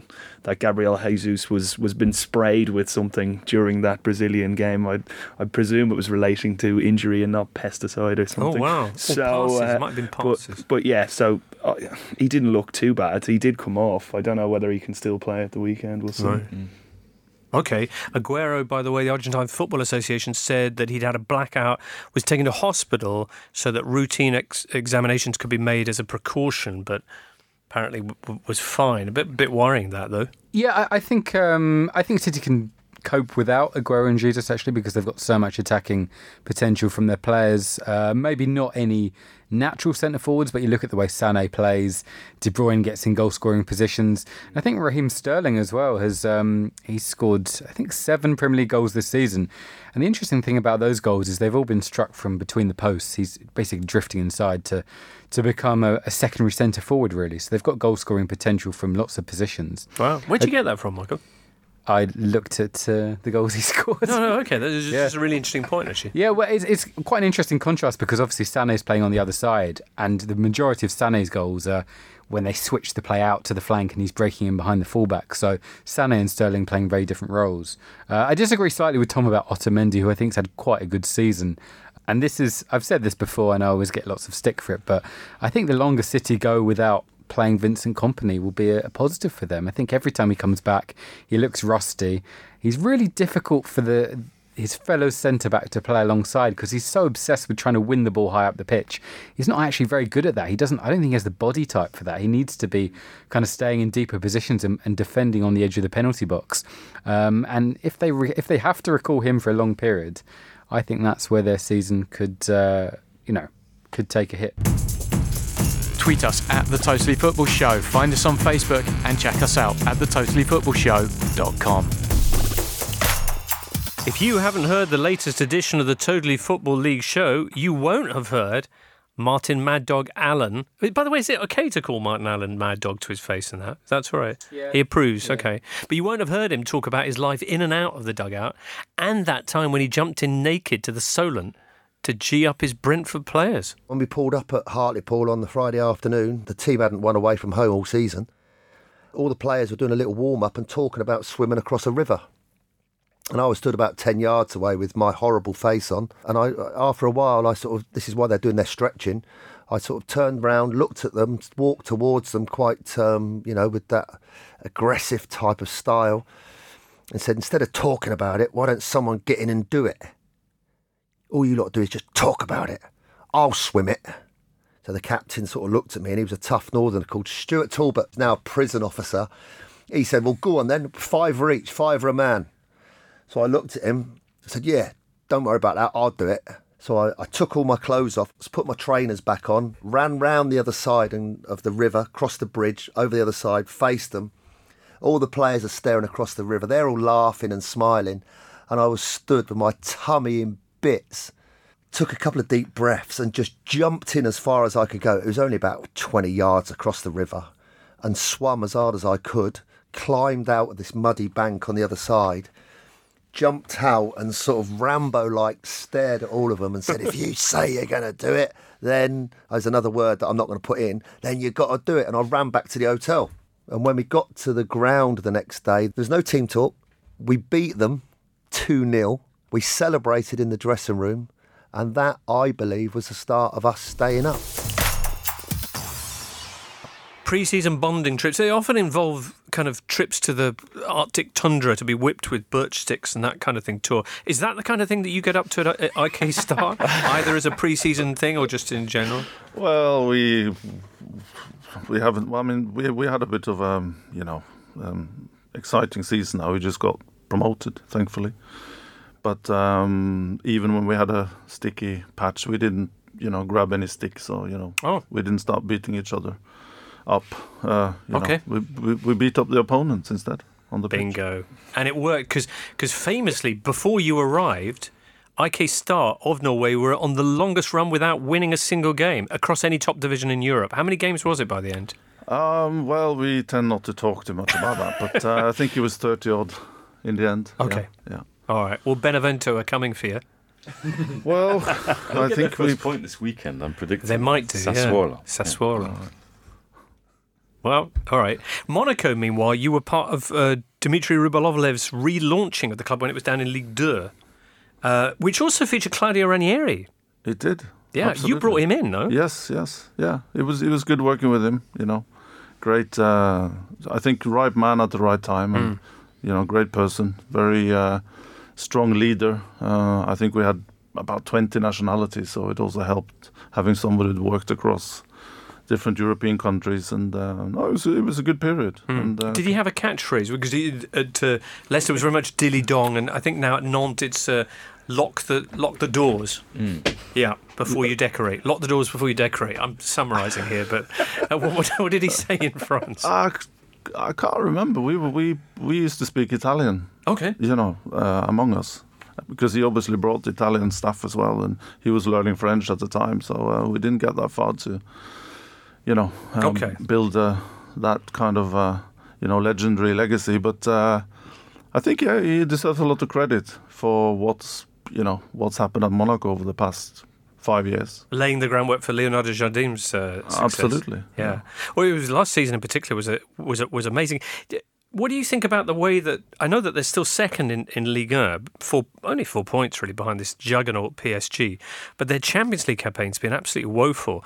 that Gabriel Jesus was been sprayed with something during that Brazilian game. I presume it was relating to injury and not pesticide or something. Oh wow! So it might have been passes. but yeah, so he didn't look too bad. He did come off. I don't know whether he can still play at the weekend. We'll see. Right. Okay. Aguero, by the way, the Argentine Football Association said that he'd had a blackout, was taken to hospital so that routine examinations could be made as a precaution, but apparently was fine. A bit worrying that, though. Yeah, I think City can cope without Aguero and Jesus, actually, because they've got so much attacking potential from their players. Maybe not any natural centre forwards, but you look at the way Sané plays, De Bruyne gets in goal scoring positions. And I think Raheem Sterling as well has he's scored, I think, 7 Premier League goals this season. And the interesting thing about those goals is they've all been struck from between the posts. He's basically drifting inside to become a secondary centre forward, really. So they've got goal scoring potential from lots of positions. Wow. Where'd you get that from, Michael? I looked at the goals he scored. No, okay. That is just a really interesting point, actually. Yeah, well, it's quite an interesting contrast because obviously Sané's playing on the other side, and the majority of Sané's goals are when they switch the play out to the flank and he's breaking in behind the fullback. So Sané and Sterling playing very different roles. I disagree slightly with Tom about Otamendi, who I think's had quite a good season. And this is, I've said this before and I always get lots of stick for it, but I think the longer City go without playing Vincent Kompany will be a positive for them. I think every time he comes back, he looks rusty. He's really difficult for his fellow centre-back to play alongside because he's so obsessed with trying to win the ball high up the pitch. He's not actually very good at that. I don't think he has the body type for that. He needs to be kind of staying in deeper positions and defending on the edge of the penalty box. And if they have to recall him for a long period, I think that's where their season could take a hit. Tweet us at The Totally Football Show. Find us on Facebook and check us out at thetotallyfootballshow.com. If you haven't heard the latest edition of the Totally Football League show, you won't have heard Martin Mad Dog Allen. By the way, is it okay to call Martin Allen Mad Dog to his face and that? That's all right. Yeah. He approves, okay. But you won't have heard him talk about his life in and out of the dugout and that time when he jumped in naked to the Solent to G up his Brentford players. When we pulled up at Hartlepool on the Friday afternoon, the team hadn't won away from home all season. All the players were doing a little warm-up and talking about swimming across a river. And I was stood about 10 yards away with my horrible face on. And after a while, this is why they're doing their stretching, I sort of turned round, looked at them, walked towards them quite, with that aggressive type of style and said, instead of talking about it, why don't someone get in and do it? All you lot do is just talk about it. I'll swim it. So the captain sort of looked at me and he was a tough northerner called Stuart Talbot, now a prison officer. He said, well, go on then, £5 each, £5 a man. So I looked at him, I said, yeah, don't worry about that, I'll do it. So I took all my clothes off, put my trainers back on, ran round the other side of the river, crossed the bridge, over the other side, faced them. All the players are staring across the river. They're all laughing and smiling. And I was stood with my tummy in bits. Took a couple of deep breaths and just jumped in as far as I could go. It was only about 20 yards across the river and swam as hard as I could, climbed out of this muddy bank on the other side, jumped out and sort of Rambo-like stared at all of them and said, if you say you're going to do it, then, there's another word that I'm not going to put in, then you've got to do it. And I ran back to the hotel. And when we got to the ground the next day, there's no team talk. We beat them 2-0. We celebrated in the dressing room. And that, I believe, was the start of us staying up. Pre-season bonding trips, they often involve kind of trips to the Arctic tundra to be whipped with birch sticks and that kind of thing tour. Is that the kind of thing that you get up to at IK Star, either as a pre-season thing or just in general? Well, we haven't. Well, I mean, we had a bit of exciting season now. We just got promoted, thankfully. But even when we had a sticky patch, we didn't, grab any sticks. So, we didn't start beating each other up. Okay. We beat up the opponents instead on the Bingo. Pitch. And it worked because famously, before you arrived, IK Star of Norway were on the longest run without winning a single game across any top division in Europe. How many games was it by the end? Well, we tend not to talk too much about that, but I think it was 30-odd in the end. Okay. Yeah. All right. Well, Benevento are coming for you. Well, I think we point this weekend. I'm predicting they might do. Sassuolo. Yeah. Sassuolo. Yeah. Well, all right. Monaco, meanwhile, you were part of Dmitry Rybolovlev's relaunching of the club when it was down in Ligue 2, which also featured Claudio Ranieri. It did. Yeah, Absolutely. You brought him in, no? Yes. Yeah, it was good working with him. Great. I think right man at the right time, and great person, very strong leader. I think we had about 20 nationalities, so it also helped having somebody who worked across different European countries, and it was a good period. And, did he have a catchphrase? Because at Leicester was very much dilly dong, and I think now at Nantes it's lock the doors. Yeah, before you decorate. Lock the doors before you decorate. I'm summarising here, but what did he say in France? I can't remember. We used to speak Italian. Okay. Among us. Because he obviously brought Italian staff as well, and he was learning French at the time, so we didn't get that far to, build that kind of, legendary legacy. But I think he deserves a lot of credit for what's happened at Monaco over the past 5 years. Laying the groundwork for Leonardo Jardim's success. Absolutely. Yeah. Well, it was last season in particular was amazing. What do you think about the way that I know that they're still second in Ligue 1, only 4 points really behind this juggernaut PSG, but their Champions League campaign's been absolutely woeful.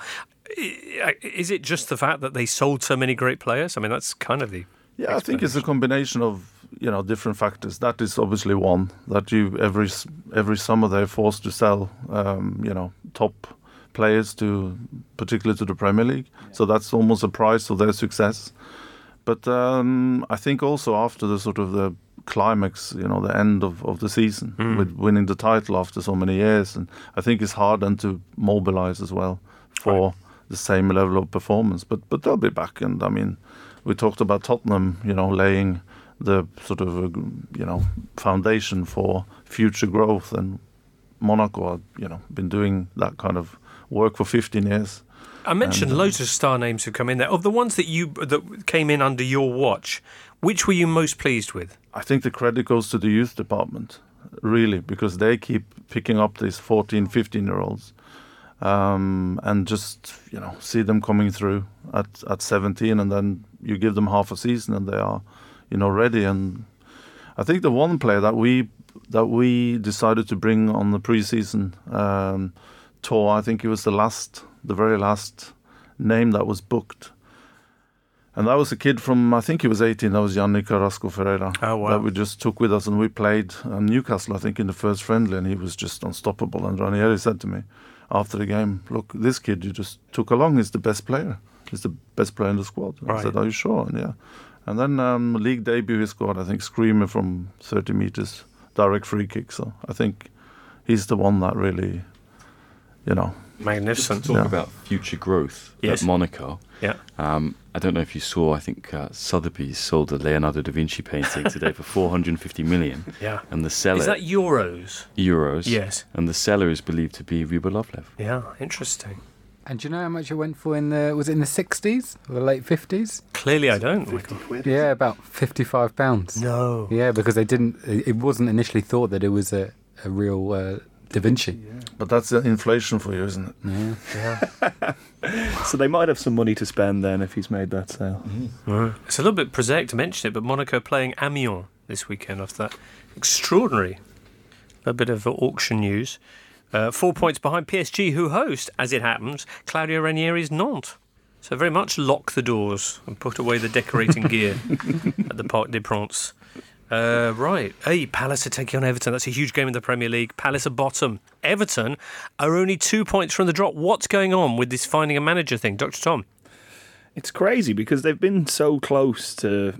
Is it just the fact that they sold so many great players? I mean, that's kind of the I think it's a combination of different factors. That is obviously one that you every summer they're forced to sell top players particularly to the Premier League. So that's almost a price of their success. But I think also after the sort of the climax, the end of the season, with winning the title after so many years, and I think it's hard then to mobilise as well for the same level of performance. But they'll be back, and I mean, we talked about Tottenham, laying the sort of foundation for future growth, and Monaco, been doing that kind of work for 15 years. I mentioned loads of star names who come in there. Of the ones that came in under your watch, which were you most pleased with? I think the credit goes to the youth department, really, because they keep picking up these 14, 15-year-olds and just, see them coming through at 17, and then you give them half a season and they are, ready. And I think the one player that we decided to bring on the pre-season tour, I think it was the very last name that was booked. And that was a kid from, I think he was 18, that was Yannick Carrasco Ferreira. Oh, wow. That we just took with us, and we played Newcastle, I think, in the first friendly, and he was just unstoppable. And Ranieri said to me after the game, look, this kid you just took along is the best player. He's the best player in the squad. Right. I said, are you sure? And yeah. And then league debut he scored, I think, screamer from 30 metres, direct free kick. So I think he's the one that really, Magnificent. Talk about future growth at Monaco. Yeah. I don't know if you saw, I think Sotheby's sold a Leonardo da Vinci painting today for 450 million. Yeah. And the seller... Is that euros? Euros. Yes. And the seller is believed to be Rybolovlev. Yeah, interesting. And do you know how much it went for was it in the 60s or the late 50s? Clearly I don't. 50 quid. Yeah, about £55. No. Yeah, because it wasn't initially thought that it was a real Da Vinci. Yeah. But that's inflation for you, isn't it? Yeah. So they might have some money to spend then if he's made that sale. It's a little bit prosaic to mention it, but Monaco playing Amiens this weekend after that. Extraordinary. A bit of auction news. 4 points behind PSG, who host, as it happens, Claudio Ranieri's Nantes. So very much lock the doors and put away the decorating gear at the Parc des Princes. Right. Hey, Palace are taking on Everton. That's a huge game in the Premier League. Palace are bottom. Everton are only 2 points from the drop. What's going on with this finding a manager thing? Dr. Tom? It's crazy because they've been so close to,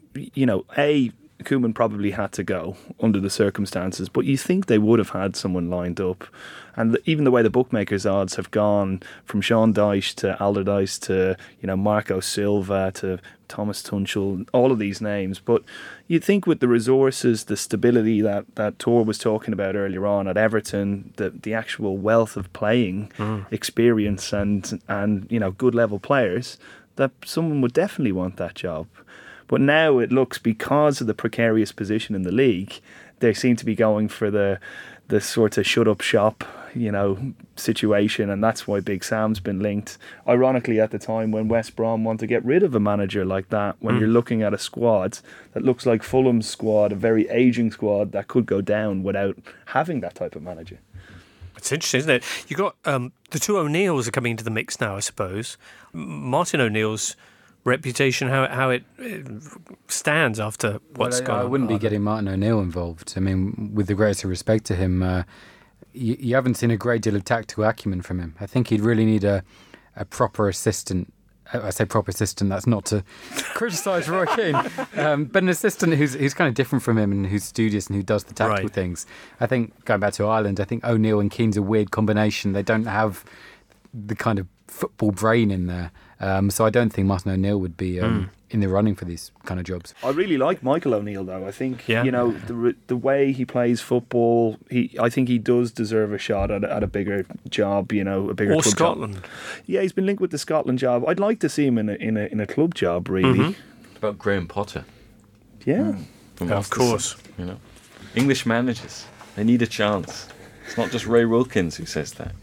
Koeman probably had to go under the circumstances, but you think they would have had someone lined up. And even the way the bookmakers' odds have gone from Sean Dyche to Allardyce to, Marco Silva to Thomas Tuchel, all of these names. But you'd think with the resources, the stability that Tor was talking about earlier on at Everton, the actual wealth of playing experience and good level players, that someone would definitely want that job. But now it looks, because of the precarious position in the league, they seem to be going for the the sort of shut up shop, situation, and that's why Big Sam's been linked. Ironically, at the time when West Brom want to get rid of a manager like that, when you're looking at a squad that looks like Fulham's squad, a very ageing squad that could go down without having that type of manager. It's interesting, isn't it? You got the two O'Neills are coming into the mix now, I suppose. Martin O'Neill's reputation, how it stands after what's gone on. I wouldn't be getting Martin O'Neill involved. I mean, with the greatest respect to him, you haven't seen a great deal of tactical acumen from him. I think he'd really need a proper assistant. I say proper assistant, that's not to criticise Roy Keane, but an assistant who's kind of different from him and who's studious and who does the tactical things. I think, going back to Ireland, I think O'Neill and Keane's a weird combination. They don't have the kind of football brain in there. So I don't think Martin O'Neill would be in the running for these kind of jobs. I really like Michael O'Neill, though. I think, the way he plays football, I think he does deserve a shot at a bigger job, a bigger club Scotland. job. Yeah, he's been linked with the Scotland job. I'd like to see him in a club job, really. What about Graham Potter? Yeah. Of course. English managers, they need a chance. It's not just Ray Wilkins who says that.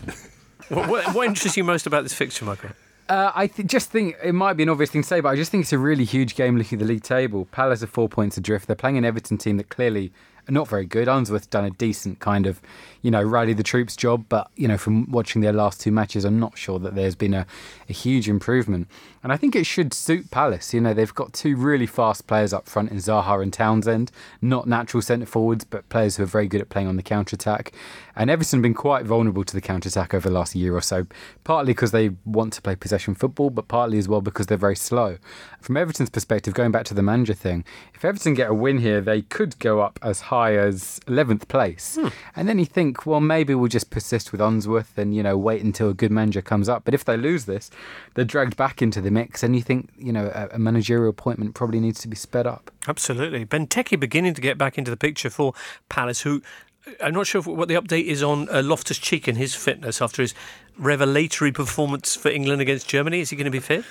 What interests you most about this fixture, Michael? I just think it might be an obvious thing to say, but I just think it's a really huge game looking at the league table. Palace are 4 points adrift. They're playing an Everton team that clearly are not very good. Unsworth's done a decent kind of, rally the troops job, but, from watching their last two matches, I'm not sure that there's been a huge improvement. And I think it should suit Palace. They've got two really fast players up front in Zaha and Townsend, not natural centre forwards, but players who are very good at playing on the counter-attack. And Everton have been quite vulnerable to the counter-attack over the last year or so, partly because they want to play possession football, but partly as well because they're very slow. From Everton's perspective, going back to the manager thing, if Everton get a win here, they could go up as high as 11th place. And then you think, well, maybe we'll just persist with Unsworth and, wait until a good manager comes up. But if they lose this, they're dragged back into the mix, and you think, a managerial appointment probably needs to be sped up. Absolutely. Benteke beginning to get back into the picture for Palace, who... I'm not sure what the update is on Loftus-Cheek and his fitness after his revelatory performance for England against Germany. Is he going to be fit?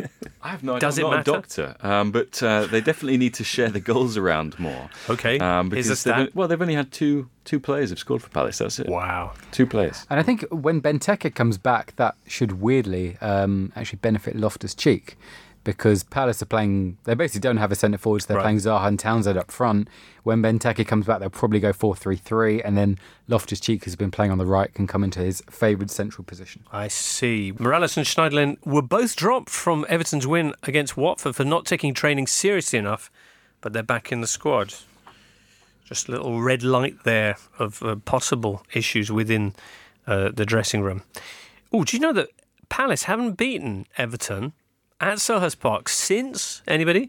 I have no idea. Does it I'm matter? not a doctor, but they definitely need to share the goals around more. Okay. Because they've only had two players who've scored for Palace. That's it. Wow. 2 players. And I think when Benteke comes back, that should weirdly actually benefit Loftus-Cheek, because Palace are playing... They basically don't have a centre forward, so they're playing Zaha and Townsend up front. When Benteke comes back, they'll probably go 4-3-3, and then Loftus-Cheek, who's been playing on the right, can come into his favoured central position. I see. Morales and Schneiderlin were both dropped from Everton's win against Watford for not taking training seriously enough, but they're back in the squad. Just a little red light there of possible issues within the dressing room. Oh, do you know that Palace haven't beaten Everton at Selhurst Park since? Anybody?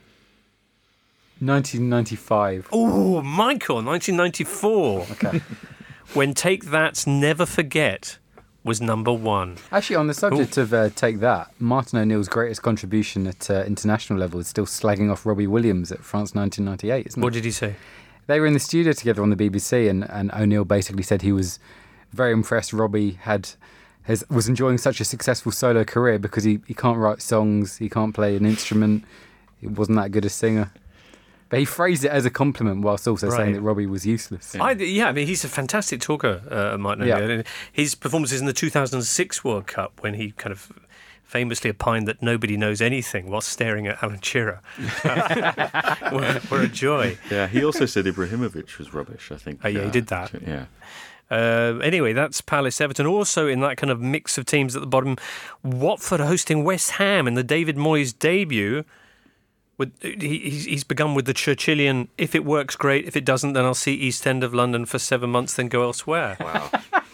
1995. Oh, Michael, 1994. Okay. When Take That's Never Forget was number 1. Actually, on the subject of Take That, Martin O'Neill's greatest contribution at international level is still slagging off Robbie Williams at France 1998, isn't it? What did he say? They were in the studio together on the BBC, and O'Neill basically said he was very impressed Robbie was enjoying such a successful solo career because he can't write songs, he can't play an instrument, he wasn't that good a singer. But he phrased it as a compliment whilst also saying that Robbie was useless. Yeah. I mean, he's a fantastic talker, Martin O'Neill. Yeah. His performances in the 2006 World Cup, when he kind of famously opined that nobody knows anything while staring at Alan Shearer, were a joy. Yeah, he also said Ibrahimovic was rubbish, I think. Yeah, he did that. Yeah. Anyway, that's Palace Everton. Also in that kind of mix of teams at the bottom, Watford hosting West Ham in the David Moyes debut. He's begun with the Churchillian, if it works, great. If it doesn't, then I'll see East End of London for 7 months, then go elsewhere. Wow.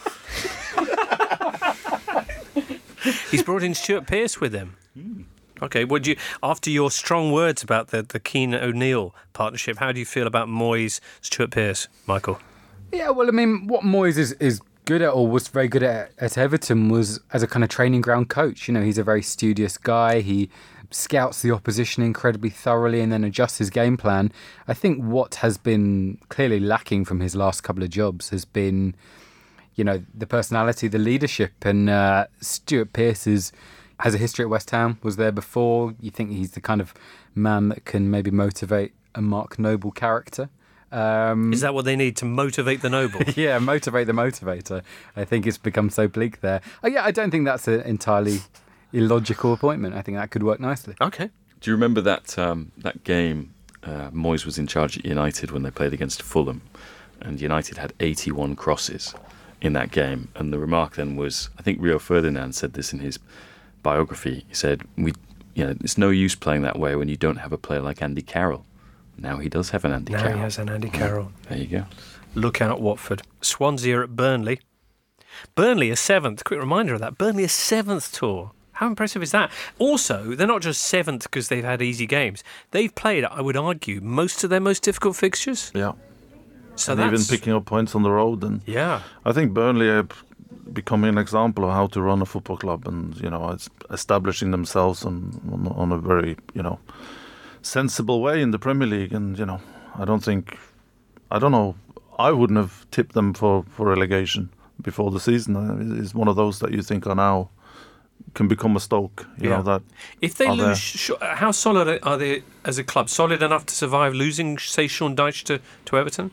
He's brought in Stuart Pearce with him. Okay, after your strong words about the Keane-O'Neill partnership, how do you feel about Moyes, Stuart Pearce, Michael? Yeah, well, I mean, what Moyes is good at, or was very good at Everton, was as a kind of training ground coach. He's a very studious guy. He scouts the opposition incredibly thoroughly and then adjusts his game plan. I think what has been clearly lacking from his last couple of jobs has been, the personality, the leadership. And Stuart Pearce has a history at West Ham, was there before. You think he's the kind of man that can maybe motivate a Mark Noble character. Is that what they need to motivate the noble? Yeah, motivate the motivator. I think it's become so bleak there. Yeah, I don't think that's an entirely illogical appointment. I think that could work nicely. Okay. Do you remember that game Moyes was in charge at United when they played against Fulham, and United had 81 crosses in that game, and the remark then was, I think Rio Ferdinand said this in his biography, he said, it's no use playing that way when you don't have a player like Andy Carroll. Now he does have an Andy Carroll. Now he has an Andy Carroll. There you go. Look out, Watford. Swansea are at Burnley. Burnley are 7th. Quick reminder of that. Burnley are 7th, Tor. How impressive is that? Also, they're not just 7th because they've had easy games. They've played, I would argue, most of their most difficult fixtures. Yeah. So and even picking up points on the road. And yeah. I think Burnley are becoming an example of how to run a football club, and it's establishing themselves on a very sensible way in the Premier League. And I don't know, I wouldn't have tipped them for relegation before the season. It's one of those that you think are now can become a Stoke. You know that if they lose, how solid are they as a club? Solid enough to survive losing, say, Sean Dyche to Everton?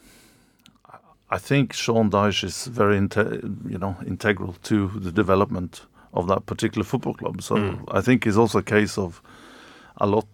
I think Sean Dyche is very integral to the development of that particular football club. So I think it's also a case of a lot.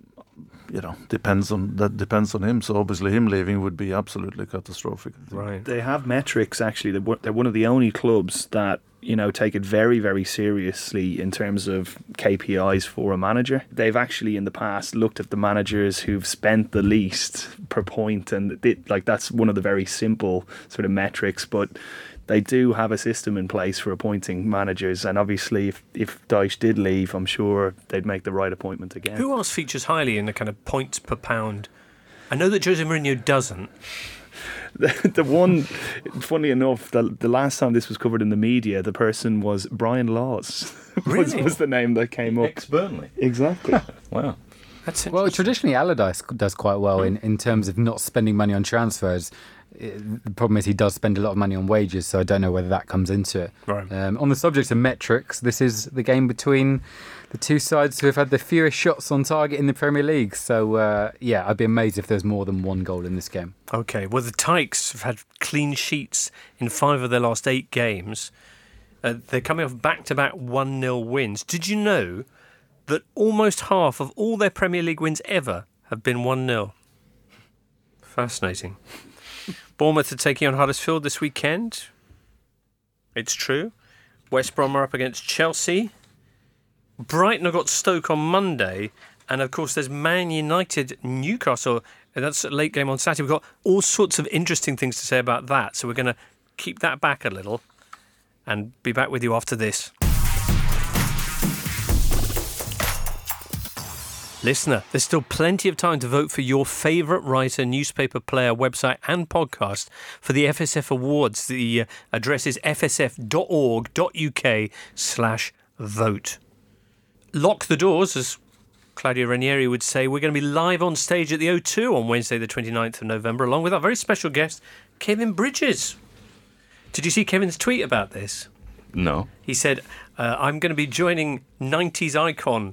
Depends on him. So obviously, him leaving would be absolutely catastrophic. Right. They have metrics. Actually, they're one of the only clubs that take it very, very seriously in terms of KPIs for a manager. They've actually in the past looked at the managers who've spent the least per point, and that's one of the very simple sort of metrics. But they do have a system in place for appointing managers, and obviously if Dyche did leave, I'm sure they'd make the right appointment again. Who else features highly in the kind of points per pound? I know that Jose Mourinho doesn't. The one, funny enough, the last time this was covered in the media, the person was Brian Laws. Really? was the name that came up. Ex-Burnley. Exactly. Wow. That's Well, traditionally Allardyce does quite well in terms of not spending money on transfers. The problem is he does spend a lot of money on wages, so I don't know whether that comes into it. Right. On the subject of metrics, this is the game between the two sides who have had the fewest shots on target in the Premier League. So, I'd be amazed if there's more than one goal in this game. Okay, well, the Tykes have had clean sheets in 5 of their last 8 games. They're coming off back-to-back 1-0 wins. Did you know that almost half of all their Premier League wins ever have been 1-0? Fascinating. Bournemouth are taking on Huddersfield this weekend. It's true. West Brom are up against Chelsea. Brighton have got Stoke on Monday. And, of course, there's Man United Newcastle. And that's a late game on Saturday. We've got all sorts of interesting things to say about that. So we're going to keep that back a little and be back with you after this. Listener, there's still plenty of time to vote for your favourite writer, newspaper, player, website and podcast for the FSF Awards. The address is fsf.org.uk/vote. Lock the doors, as Claudio Ranieri would say. We're going to be live on stage at the O2 on Wednesday the 29th of November, along with our very special guest, Kevin Bridges. Did you see Kevin's tweet about this? No. He said, I'm going to be joining 90s icon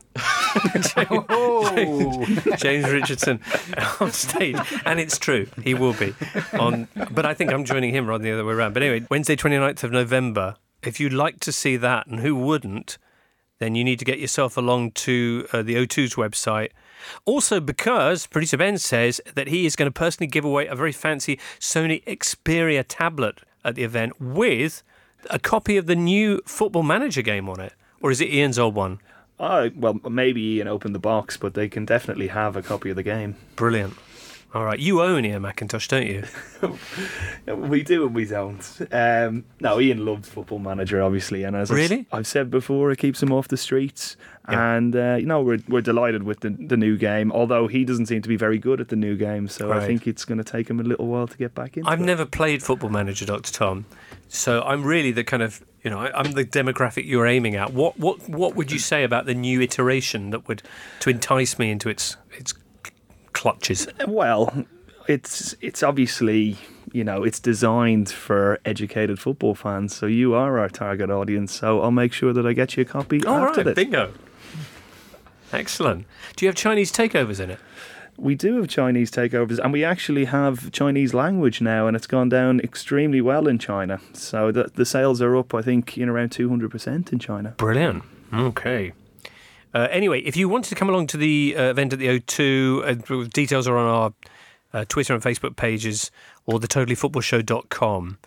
James Richardson on stage. And it's true, he will be. But I think I'm joining him rather than the other way around. But anyway, Wednesday 29th of November, if you'd like to see that, and who wouldn't, then you need to get yourself along to the O2's website. Also because producer Ben says that he is going to personally give away a very fancy Sony Xperia tablet at the event with a copy of the new Football Manager game on it. Or is it Ian's old one? Well, maybe Ian opened the box, but they can definitely have a copy of the game. Brilliant. All right, you own Ian McIntosh, don't you? We do and we don't. No, Ian loved Football Manager, obviously, and as I've said before, it keeps him off the streets. Yeah. And we're delighted with the new game. Although he doesn't seem to be very good at the new game, so right. I think it's going to take him a little while to get back into it. I've never played Football Manager, Dr. Tom, so I'm really the kind of I'm the demographic you're aiming at. What would you say about the new iteration that would to entice me into its clutches? Well, it's obviously, it's designed for educated football fans, so you are our target audience, so I'll make sure that I get you a copy after this. Bingo. Excellent. Do you have Chinese takeovers in it? We do have Chinese takeovers, and we actually have Chinese language now, and it's gone down extremely well in China. So the sales are up, I think, in around 200% in China. Brilliant. Okay. Anyway, if you wanted to come along to the event at the O2, details are on our Twitter and Facebook pages or thetotallyfootballshow.com.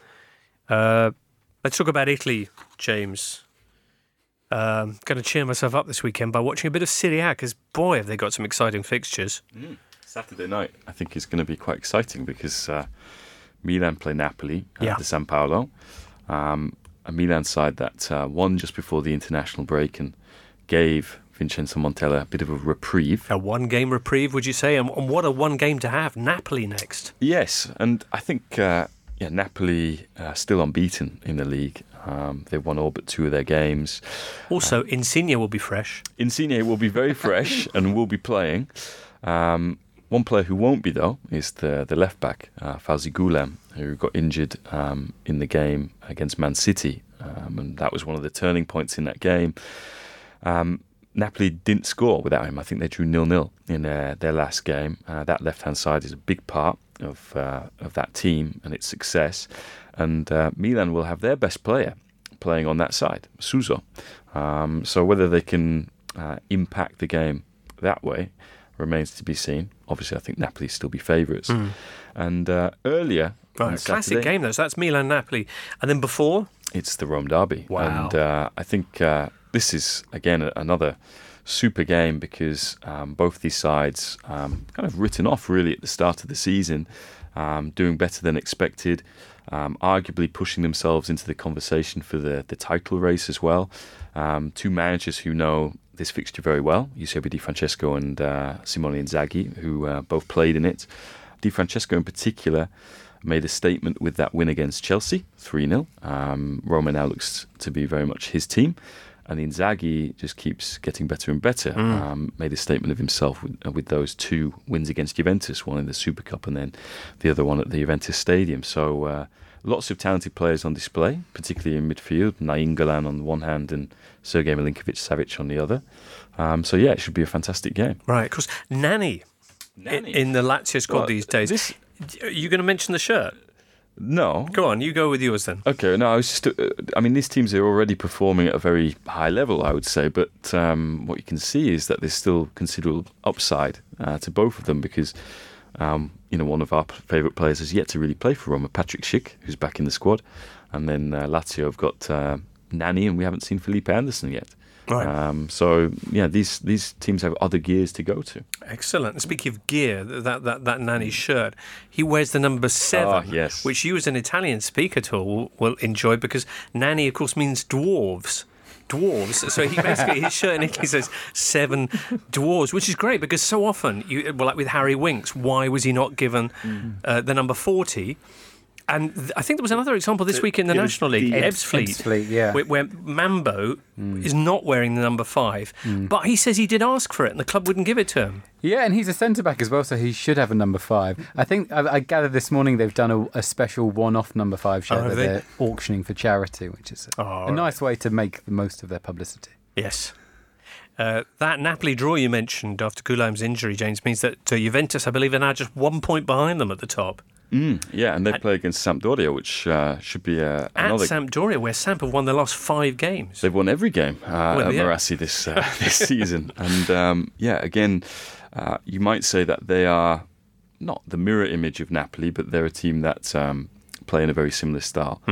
Let's talk about Italy, James. Going to cheer myself up this weekend by watching a bit of Serie A, because, boy, have they got some exciting fixtures. Saturday night, I think, is going to be quite exciting because Milan play Napoli at the San Paolo. A Milan side that won just before the international break and gave Vincenzo Montella a bit of a reprieve. A one-game reprieve, would you say? And what a one game to have. Napoli next. Yes, and I think Napoli still unbeaten in the league. They've won all but 2 of their games. Also, Insigne will be fresh. Insigne will be very fresh and will be playing. One player who won't be, though, is the left-back, Fawzi Ghoulam, who got injured in the game against Man City. And that was one of the turning points in that game. Napoli didn't score without him. I think they drew 0-0 in their last game. That left-hand side is a big part of that team and its success. And Milan will have their best player playing on that side, Suso. So whether they can impact the game that way remains to be seen. Obviously, I think Napoli still be favourites. And earlier... Right, classic game, though. So that's Milan-Napoli. And then before? It's the Rome derby. Wow. And I think this is, again, another super game because both these sides kind of written off, really, at the start of the season, doing better than expected, arguably pushing themselves into the conversation for the title race as well. 2 managers who know this fixture very well, Eusebio Di Francesco and Simone Inzaghi, who both played in it. Di Francesco in particular made a statement with that win against Chelsea, 3-0. Roma now looks to be very much his team. And Inzaghi just keeps getting better and better. Made a statement of himself with those 2 wins against Juventus, one in the Super Cup and then the other one at the Juventus Stadium. So lots of talented players on display, particularly in midfield. Nainggolan on the one hand and Sergej Milinkovic-Savic on the other. So yeah, it should be a fantastic game. Right, of course. Nani. In the Lazio squad these days. Are you going to mention the shirt? No. Go on, you go with yours then. Okay, no, I was just... these teams are already performing at a very high level, I would say, but what you can see is that there's still considerable upside to both of them because, one of our favourite players has yet to really play for Roma, Patrick Schick, who's back in the squad, and then Lazio have got Nani, and we haven't seen Felipe Anderson yet. Right. So yeah, these teams have other gears to go to. Excellent. Speaking of gear, that Nani shirt, he wears the number 7, yes. which you as an Italian speaker tool will enjoy because Nani, of course, means dwarves. So he basically, his shirt in Italy says 7 dwarves, which is great because so often, like with Harry Winks, why was he not given the number 40? And I think there was another example this week in the National League, Ebbsfleet, yeah. where Mambo is not wearing the number 5, but he says he did ask for it and the club wouldn't give it to him. Yeah, and he's a centre-back as well, so he should have a number 5. I think, I gathered this morning they've done a special one-off number 5 shirt that they're auctioning for charity, which is a nice way to make the most of their publicity. Yes. That Napoli draw you mentioned after Ghoulam's injury, James, means that Juventus, I believe, are now just 1 point behind them at the top. Yeah, and they play against Sampdoria, which should be another... At Sampdoria, where Samp have won their last 5 games. They've won every game at Marassi this season. And again, you might say that they are not the mirror image of Napoli, but they're a team that play in a very similar style.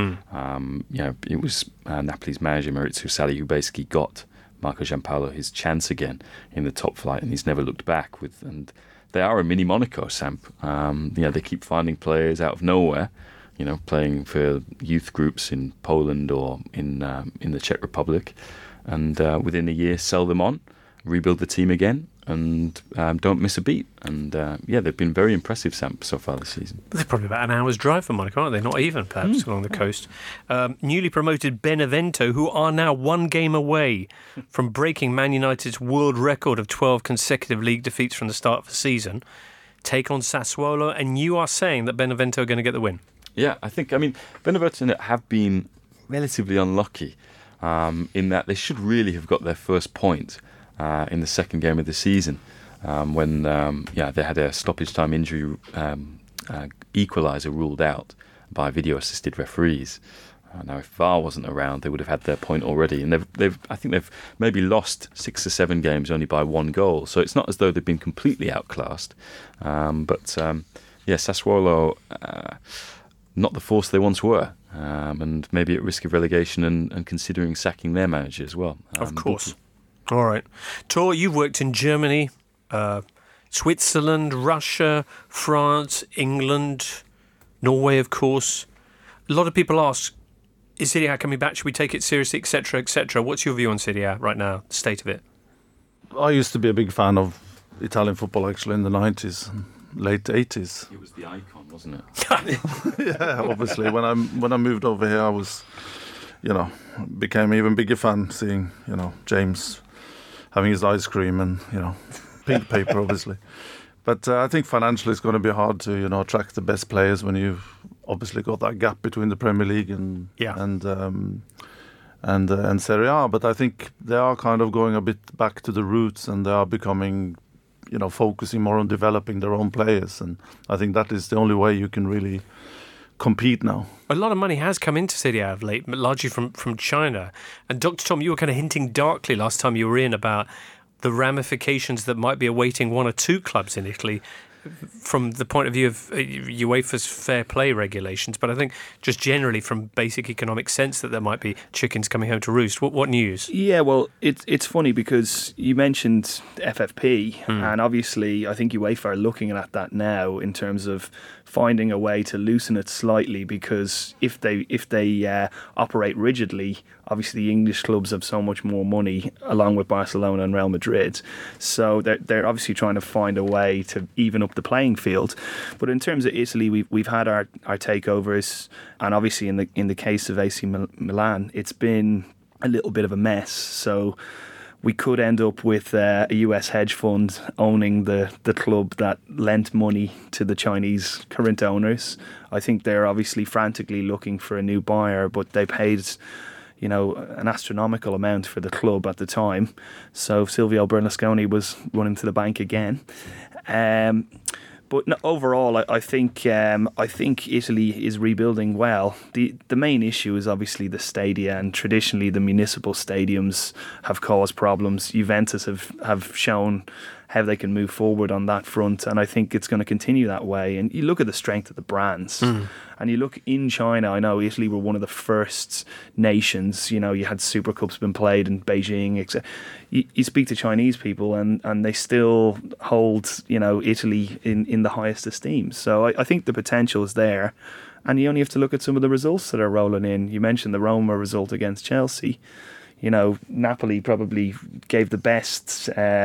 It was Napoli's manager, Maurizio Sarri, who basically got Marco Giampaolo his chance again in the top flight, and he's never looked back. And they are a mini Monaco, Samp. They keep finding players out of nowhere, playing for youth groups in Poland or in the Czech Republic, and within a year sell them on, rebuild the team again, and don't miss a beat. And they've been very impressive, Samp, so far this season. They're probably about an hour's drive from Monaco, aren't they? Not even, perhaps, along the coast. Newly promoted Benevento, who are now 1 game away from breaking Man United's world record of 12 consecutive league defeats from the start of the season, take on Sassuolo, and you are saying that Benevento are going to get the win. Yeah, Benevento have been relatively unlucky in that they should really have got their first point in the second game of the season when they had a stoppage time injury equaliser ruled out by video assisted referees. Now, if VAR wasn't around, they would have had their point already, and I think they've maybe lost 6 or 7 games only by 1 goal. So it's not as though they've been completely outclassed. Sassuolo, not the force they once were, and maybe at risk of relegation and considering sacking their manager as well. Of course. All right, Tor, you've worked in Germany, Switzerland, Russia, France, England, Norway, of course. A lot of people ask, is Serie A coming back? Should we take it seriously, etc., etc.? What's your view on Serie A right now, the state of it? I used to be a big fan of Italian football, actually, in the 90s, late 80s. It was the icon, wasn't it? Yeah, obviously. When I moved over here, I was, became even bigger fan, seeing, James having his ice cream and, pink paper, obviously. But I think financially it's going to be hard to, attract the best players when you've obviously got that gap between the Premier League and Serie A. But I think they are kind of going a bit back to the roots, and they are becoming, focusing more on developing their own players. And I think that is the only way you can really compete now. A lot of money has come into Serie A of late, largely from China. And Dr. Tom, you were kind of hinting darkly last time you were in about the ramifications that might be awaiting 1 or 2 clubs in Italy from the point of view of UEFA's fair play regulations, but I think just generally from basic economic sense that there might be chickens coming home to roost. What news? Yeah, well, it's funny because you mentioned FFP, and obviously I think UEFA are looking at that now in terms of finding a way to loosen it slightly, because if they operate rigidly, obviously the English clubs have so much more money, along with Barcelona and Real Madrid. So they're obviously trying to find a way to even up the playing field. But in terms of Italy, we've had our takeovers, and obviously in the case of AC Milan, it's been a little bit of a mess. So we could end up with a US hedge fund owning the club that lent money to the Chinese current owners. I think they're obviously frantically looking for a new buyer, but they paid an astronomical amount for the club at the time. So Silvio Berlusconi was running to the bank again. But no, overall, I think Italy is rebuilding well. The main issue is obviously the stadia, and traditionally the municipal stadiums have caused problems. Juventus have shown how they can move forward on that front, and I think it's going to continue that way. And you look at the strength of the brands, and you look in China. I know Italy were one of the first nations. You had Super Cups been played in Beijing, etc. You speak to Chinese people, and they still hold Italy in the highest esteem. So I think the potential is there, and you only have to look at some of the results that are rolling in. You mentioned the Roma result against Chelsea. Napoli probably gave the best,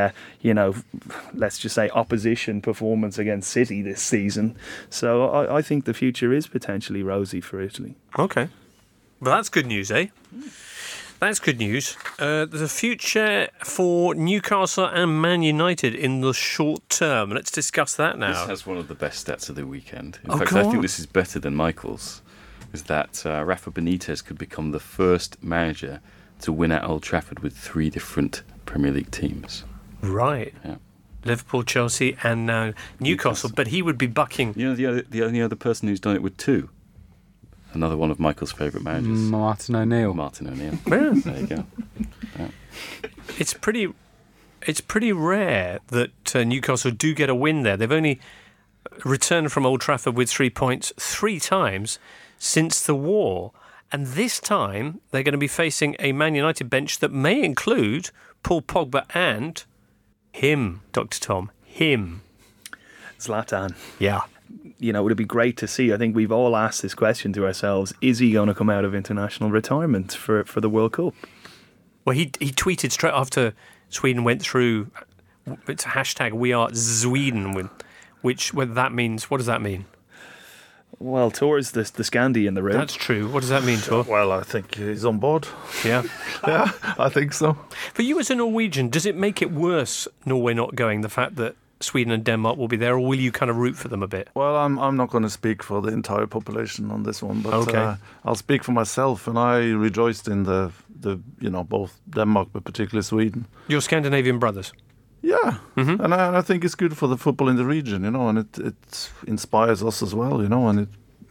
let's just say opposition performance against City this season. So I think the future is potentially rosy for Italy. Okay. Well, that's good news, eh? That's good news. There's a future for Newcastle and Man United in the short term. Let's discuss that now. This has one of the best stats of the weekend. In fact, I think this is better than Michael's, is that Rafa Benitez could become the first manager to win at Old Trafford with 3 different Premier League teams. Right. Yeah. Liverpool, Chelsea, and now Newcastle. But he would be bucking. The only other person who's done it with 2. Another one of Michael's favourite managers. Martin O'Neill. Yeah. There you go. Yeah. It's pretty rare that Newcastle do get a win there. They've only returned from Old Trafford with 3 points 3 times since the war. And this time, they're going to be facing a Man United bench that may include Paul Pogba and him, Dr. Tom. Him. Zlatan. Yeah. It would be great to see. I think we've all asked this question to ourselves. Is he going to come out of international retirement for the World Cup? Well, he tweeted straight after Sweden went through, it's a hashtag We Are Sweden, what does that mean? Well, Tor's the Scandi in the room. That's true. What does that mean, Tor? Well, I think he's on board. Yeah. Yeah, I think so. For you as a Norwegian, does it make it worse, Norway not going, the fact that Sweden and Denmark will be there, or will you kind of root for them a bit? Well, I'm not going to speak for the entire population on this one, but okay. I'll speak for myself, and I rejoiced in the both Denmark, but particularly Sweden. Your Scandinavian brothers? Yeah, and I think it's good for the football in the region, and it inspires us as well, and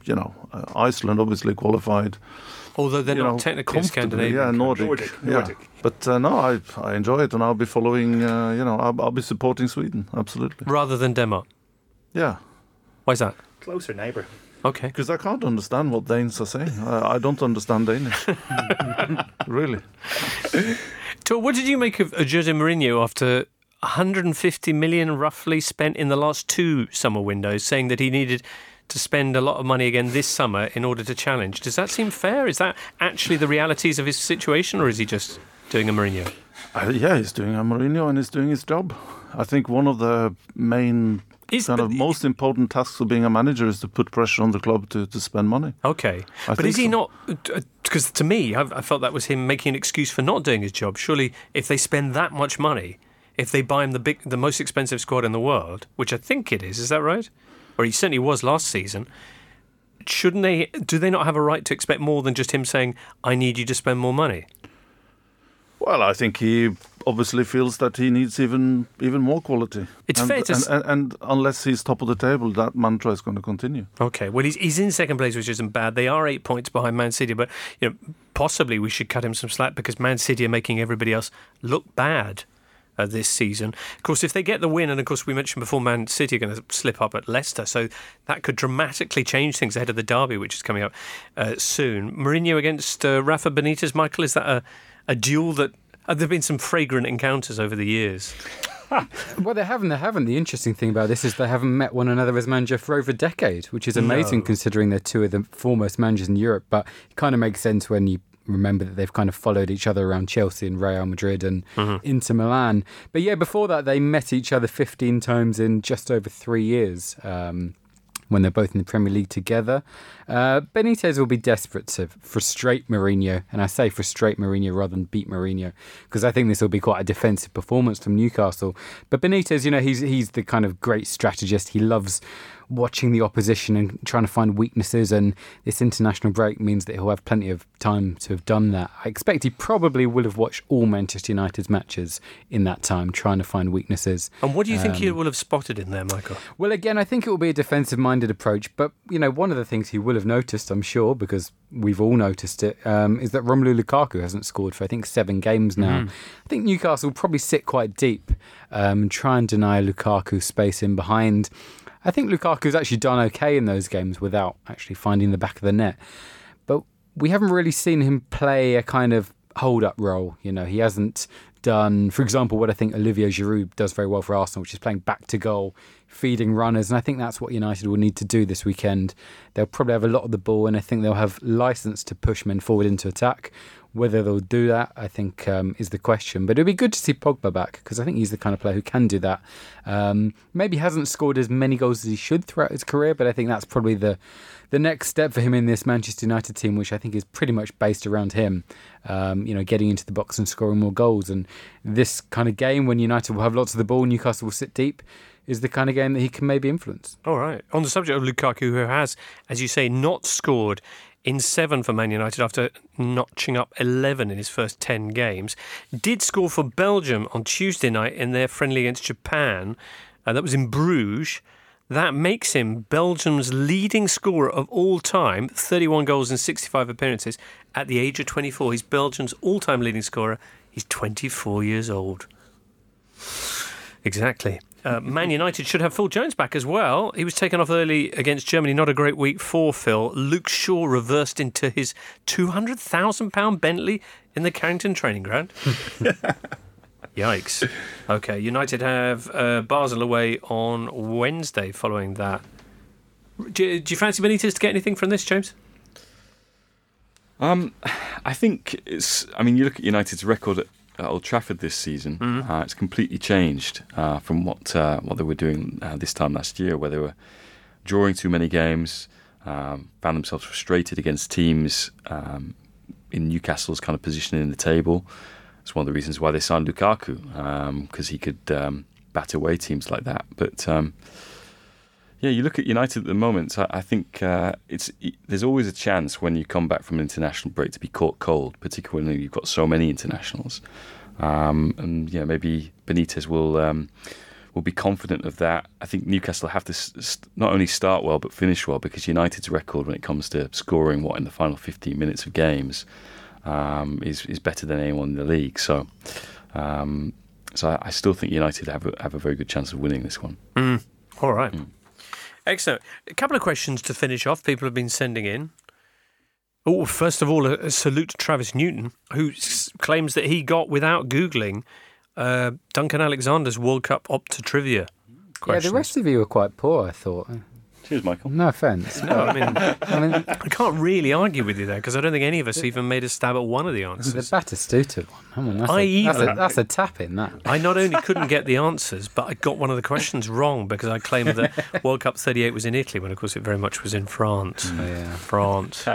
Iceland obviously qualified. Although they're not technically Scandinavian. Yeah, Nordic. But no, I enjoy it, and I'll be following. I'll be supporting Sweden, absolutely. Rather than Denmark. Yeah. Why is that? Closer neighbour. Okay. Because I can't understand what Danes are saying. I don't understand Danish. Really. Tor, what did you make of Jose Mourinho after 150 million roughly spent in the last 2 summer windows, saying that he needed to spend a lot of money again this summer in order to challenge? Does that seem fair? Is that actually the realities of his situation, or is he just doing a Mourinho? Yeah, he's doing a Mourinho and he's doing his job. I think one of the main most important tasks of being a manager is to put pressure on the club to spend money. Okay. But is he not... Because to me, I felt that was him making an excuse for not doing his job. Surely, if they spend that much money, if they buy him the most expensive squad in the world, which I think it is that right? Or he certainly was last season. Shouldn't they? Do they not have a right to expect more than just him saying, "I need you to spend more money"? Well, I think he obviously feels that he needs even more quality. It's fair to and unless he's top of the table, that mantra is going to continue. Okay, well, he's in second place, which isn't bad. They are 8 points behind Man City, but possibly we should cut him some slack because Man City are making everybody else look bad this season. Of course, if they get the win, and of course we mentioned before, Man City are going to slip up at Leicester, so that could dramatically change things ahead of the derby, which is coming up soon. Mourinho against Rafa Benitez. Michael, is that a duel that... Have there been some fragrant encounters over the years? Well, they haven't. The interesting thing about this is they haven't met one another as manager for over a decade, which is amazing considering they're 2 of the foremost managers in Europe. But it kind of makes sense when you remember that they've kind of followed each other around Chelsea and Real Madrid and Inter Milan. But yeah, before that, they met each other 15 times in just over 3 years. When they're both in the Premier League together. Benitez will be desperate to frustrate Mourinho, and I say frustrate Mourinho rather than beat Mourinho, because I think this will be quite a defensive performance from Newcastle. But Benitez, he's the kind of great strategist. He loves watching the opposition and trying to find weaknesses, and this international break means that he'll have plenty of time to have done that. I expect he probably will have watched all Manchester United's matches in that time, trying to find weaknesses. And what do you think he will have spotted in there, Michael? Well, again, I think it will be a defensive-minded approach, but one of the things he will have noticed, I'm sure, because we've all noticed it, is that Romelu Lukaku hasn't scored for, I think, 7 games now. I think Newcastle will probably sit quite deep and try and deny Lukaku space in behind. I think Lukaku's actually done okay in those games without actually finding the back of the net. But we haven't really seen him play a kind of hold-up role. He hasn't done, for example, what I think Olivier Giroud does very well for Arsenal, which is playing back to goal, feeding runners. And I think that's what United will need to do this weekend. They'll probably have a lot of the ball, and I think they'll have licence to push men forward into attack. Whether they'll do that, I think, is the question. But it'll be good to see Pogba back, because I think he's the kind of player who can do that. Maybe hasn't scored as many goals as he should throughout his career, but I think that's probably the next step for him in this Manchester United team, which I think is pretty much based around him, getting into the box and scoring more goals. And this kind of game, when United will have lots of the ball, Newcastle will sit deep, is the kind of game that he can maybe influence. All right. On the subject of Lukaku, who has, as you say, not scored in 7 for Man United after notching up 11 in his first 10 games, did score for Belgium on Tuesday night in their friendly against Japan. That was in Bruges. That makes him Belgium's leading scorer of all time, 31 goals in 65 appearances, at the age of 24. He's Belgium's all-time leading scorer. He's 24 years old. Exactly. Man United should have Phil Jones back as well. He was taken off early against Germany. Not a great week for Phil. Luke Shaw reversed into his £200,000 Bentley in the Carrington training ground. Yikes. Okay, United have Basel away on Wednesday following that. Do you fancy Benitez to get anything from this, James? I think you look at United's record at Old Trafford this season. It's completely changed from what they were doing this time last year, where they were drawing too many games, found themselves frustrated against teams in Newcastle's kind of position in the table. It's one of the reasons why they signed Lukaku, because he could bat away teams like that. But you look at United at the moment. I think there's always a chance when you come back from an international break to be caught cold, particularly when you've got so many internationals. And maybe Benitez will be confident of that. I think Newcastle have to not only start well but finish well, because United's record when it comes to scoring in the final 15 minutes of games is better than anyone in the league. So I still think United have a very good chance of winning this one. All right. Excellent. A couple of questions to finish off. People have been sending in. Oh, first of all, a salute to Travis Newton, who claims that he got, without Googling, Duncan Alexander's World Cup Opta trivia questions. Yeah, the rest of you were quite poor, I thought. Cheers, Michael. No offence. No, I mean, I can't really argue with you there, because I don't think any of us even made a stab at one of the answers. The Batistuta one. I mean, that's a tap in, that. I not only couldn't get the answers, but I got one of the questions wrong, because I claimed that World Cup 38 was in Italy, when of course it very much was in France. Oh, yeah. France.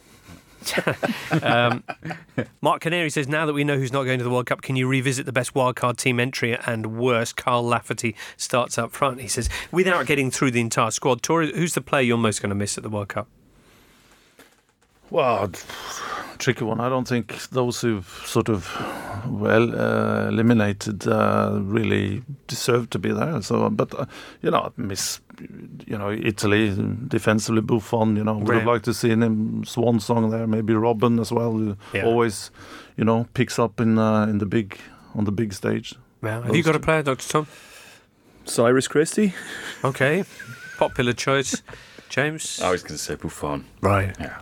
Mark Canary says, now that we know who's not going to the World Cup, can you revisit the best wildcard team entry and worst? Carl Lafferty starts up front. He says, without getting through the entire squad, Tori, who's the player you're most going to miss at the World Cup? Well, tricky one. I don't think those who've sort of eliminated really deserve to be there. So, but I miss Italy defensively. Buffon. Would have liked to see him swan song there. Maybe Robben as well, who always picks up on the big stage. Well, have you got a player, Dr. Tom? Cyrus Christie. Okay, popular choice. James? I was going to say Buffon. Right. Yeah.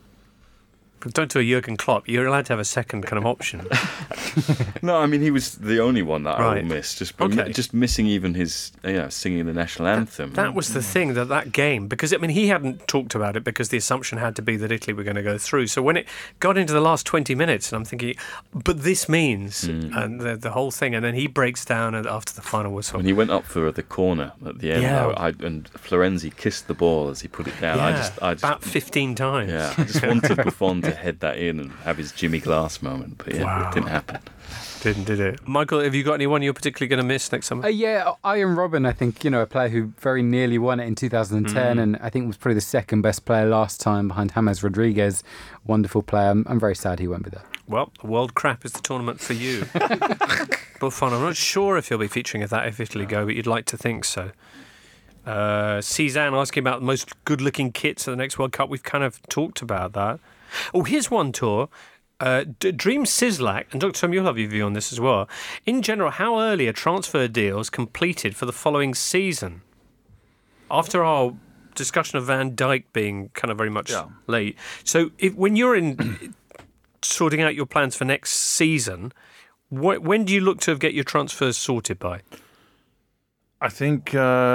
But don't do a Jurgen Klopp. You're allowed to have a second kind of option. No, I mean, he was the only one that I will miss. Okay. Just missing even his singing the national anthem. That was the thing, that game, because, I mean, he hadn't talked about it because the assumption had to be that Italy were going to go through. So when it got into the last 20 minutes, and I'm thinking, but this means, and the whole thing, and then he breaks down after the final whistle. When he went up for the corner at the end, and Florenzi kissed the ball as he put it down. Yeah, I just about 15 times. Yeah, I just wanted Buffon to head that in and have his Jimmy Glass moment, but it didn't happen. Did it? Michael, have you got anyone you're particularly going to miss next summer? Yeah, Ian Robben, I think, a player who very nearly won it in 2010 and I think was probably the second best player last time behind James Rodriguez. Wonderful player. I'm very sad he won't be there. Well, World Crap is the tournament for you. Buffon, I'm not sure if he'll be featuring at that if Italy go, but you'd like to think so. Cezanne asking about the most good-looking kits at the next World Cup. We've kind of talked about that. Oh, here's one, Tor. Dream Sislak, and Dr. Tom, you'll have your view on this as well. In general, how early are transfer deals completed for the following season? After our discussion of Van Dijk being kind of very much late. So when you're in sorting out your plans for next season, when do you look to get your transfers sorted by? I think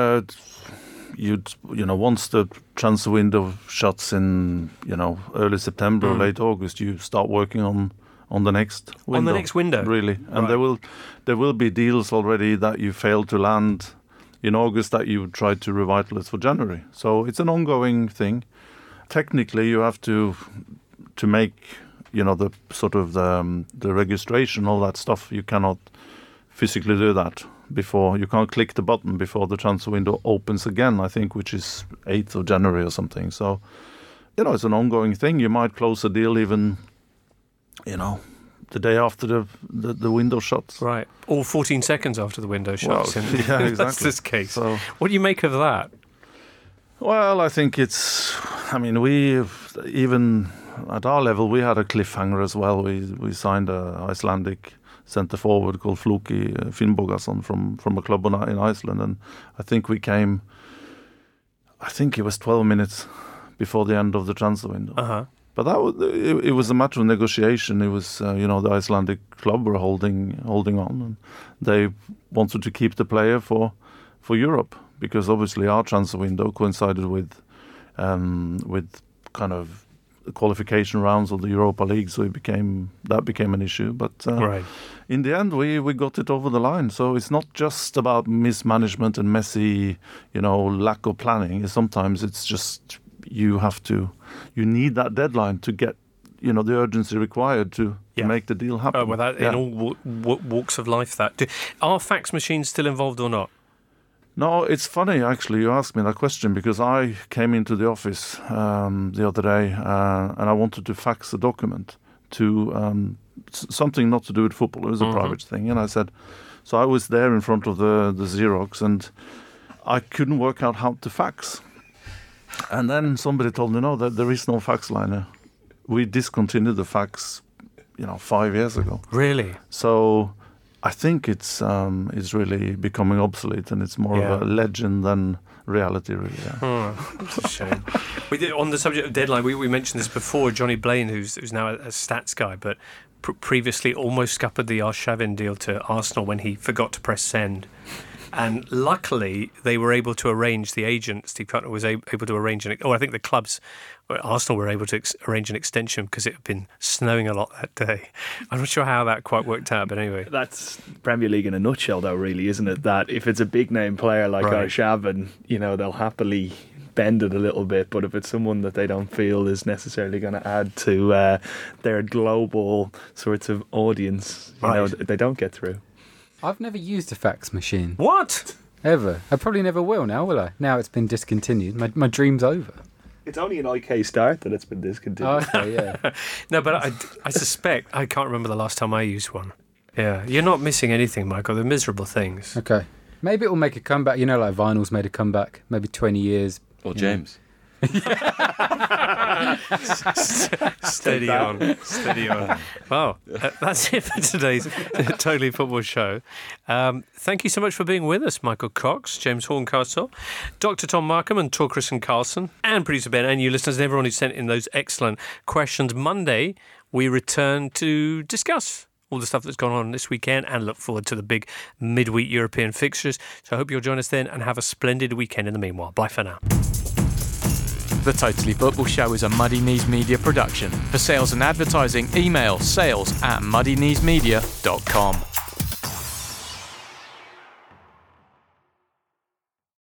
once the transfer window shuts in, early September or late August, you start working on the next window. On the next window, really, and there will be deals already that you failed to land in August that you tried to revitalize for January. So it's an ongoing thing. Technically, you have to make the sort of the registration, all that stuff. You cannot physically do that before. You can't click the button before the transfer window opens again, I think, which is 8th of January or something. So, it's an ongoing thing. You might close a deal even, the day after the window shuts. Right. Or 14 seconds after the window shuts. Well, yeah, exactly. That's this case. So, what do you make of that? Well, I think we even at our level, we had a cliffhanger as well. We signed an Icelandic centre forward called Fluki Finnbogason from a club in Iceland, and I think it was 12 minutes before the end of the transfer window. Uh-huh. But it was a matter of negotiation. It was the Icelandic club were holding on, and they wanted to keep the player for Europe, because obviously our transfer window coincided with kind of qualification rounds of the Europa League, so that became an issue. But in the end, we got it over the line. So it's not just about mismanagement and messy, lack of planning. Sometimes it's just you need that deadline to get, the urgency required to make the deal happen. In all walks of life. Are fax machines still involved or not? No, it's funny, actually, you asked me that question, because I came into the office the other day and I wanted to fax a document to something not to do with football. It was a private thing. And I said, so I was there in front of the Xerox, and I couldn't work out how to fax. And then somebody told me, no, that there is no fax line. We discontinued the fax, 5 years ago. Really? So I think it's really becoming obsolete, and it's more of a legend than reality, really. Yeah. It's a shame. We did, on the subject of deadline, we mentioned this before. Johnny Blaine, who's now a stats guy, but previously almost scuppered the Arshavin deal to Arsenal when he forgot to press send. And luckily, they were able to arrange, the agent, Steve Cutler, was able to arrange, I think the clubs, Arsenal were able to arrange an extension because it had been snowing a lot that day. I'm not sure how that quite worked out, but anyway. That's Premier League in a nutshell, though, really, isn't it? That if it's a big name player like Arshavin, they'll happily bend it a little bit, but if it's someone that they don't feel is necessarily going to add to their global sorts of audience, they don't get through. I've never used a fax machine. What? Ever. I probably never will now, will I? Now it's been discontinued. My dream's over. It's only an IK start that it's been discontinued. Okay, yeah. No, but I suspect, I can't remember the last time I used one. Yeah, you're not missing anything, Michael. They're miserable things. Okay. Maybe it'll make a comeback. Like vinyl's made a comeback. Maybe 20 years. Or James. Steady on. Well, that's it for today's Totally Football Show. Thank you so much for being with us, Michael Cox, James Horncastle, Dr. Tom Markham and Tor Christian Carlson, and producer Ben, and you listeners and everyone who sent in those excellent questions. Monday, we return to discuss all the stuff that's gone on this weekend and look forward to the big midweek European fixtures. So I hope you'll join us then and have a splendid weekend in the meanwhile. Bye for now. The Totally Football Show is a Muddy Knees Media production. For sales and advertising, email sales@muddykneesmedia.com.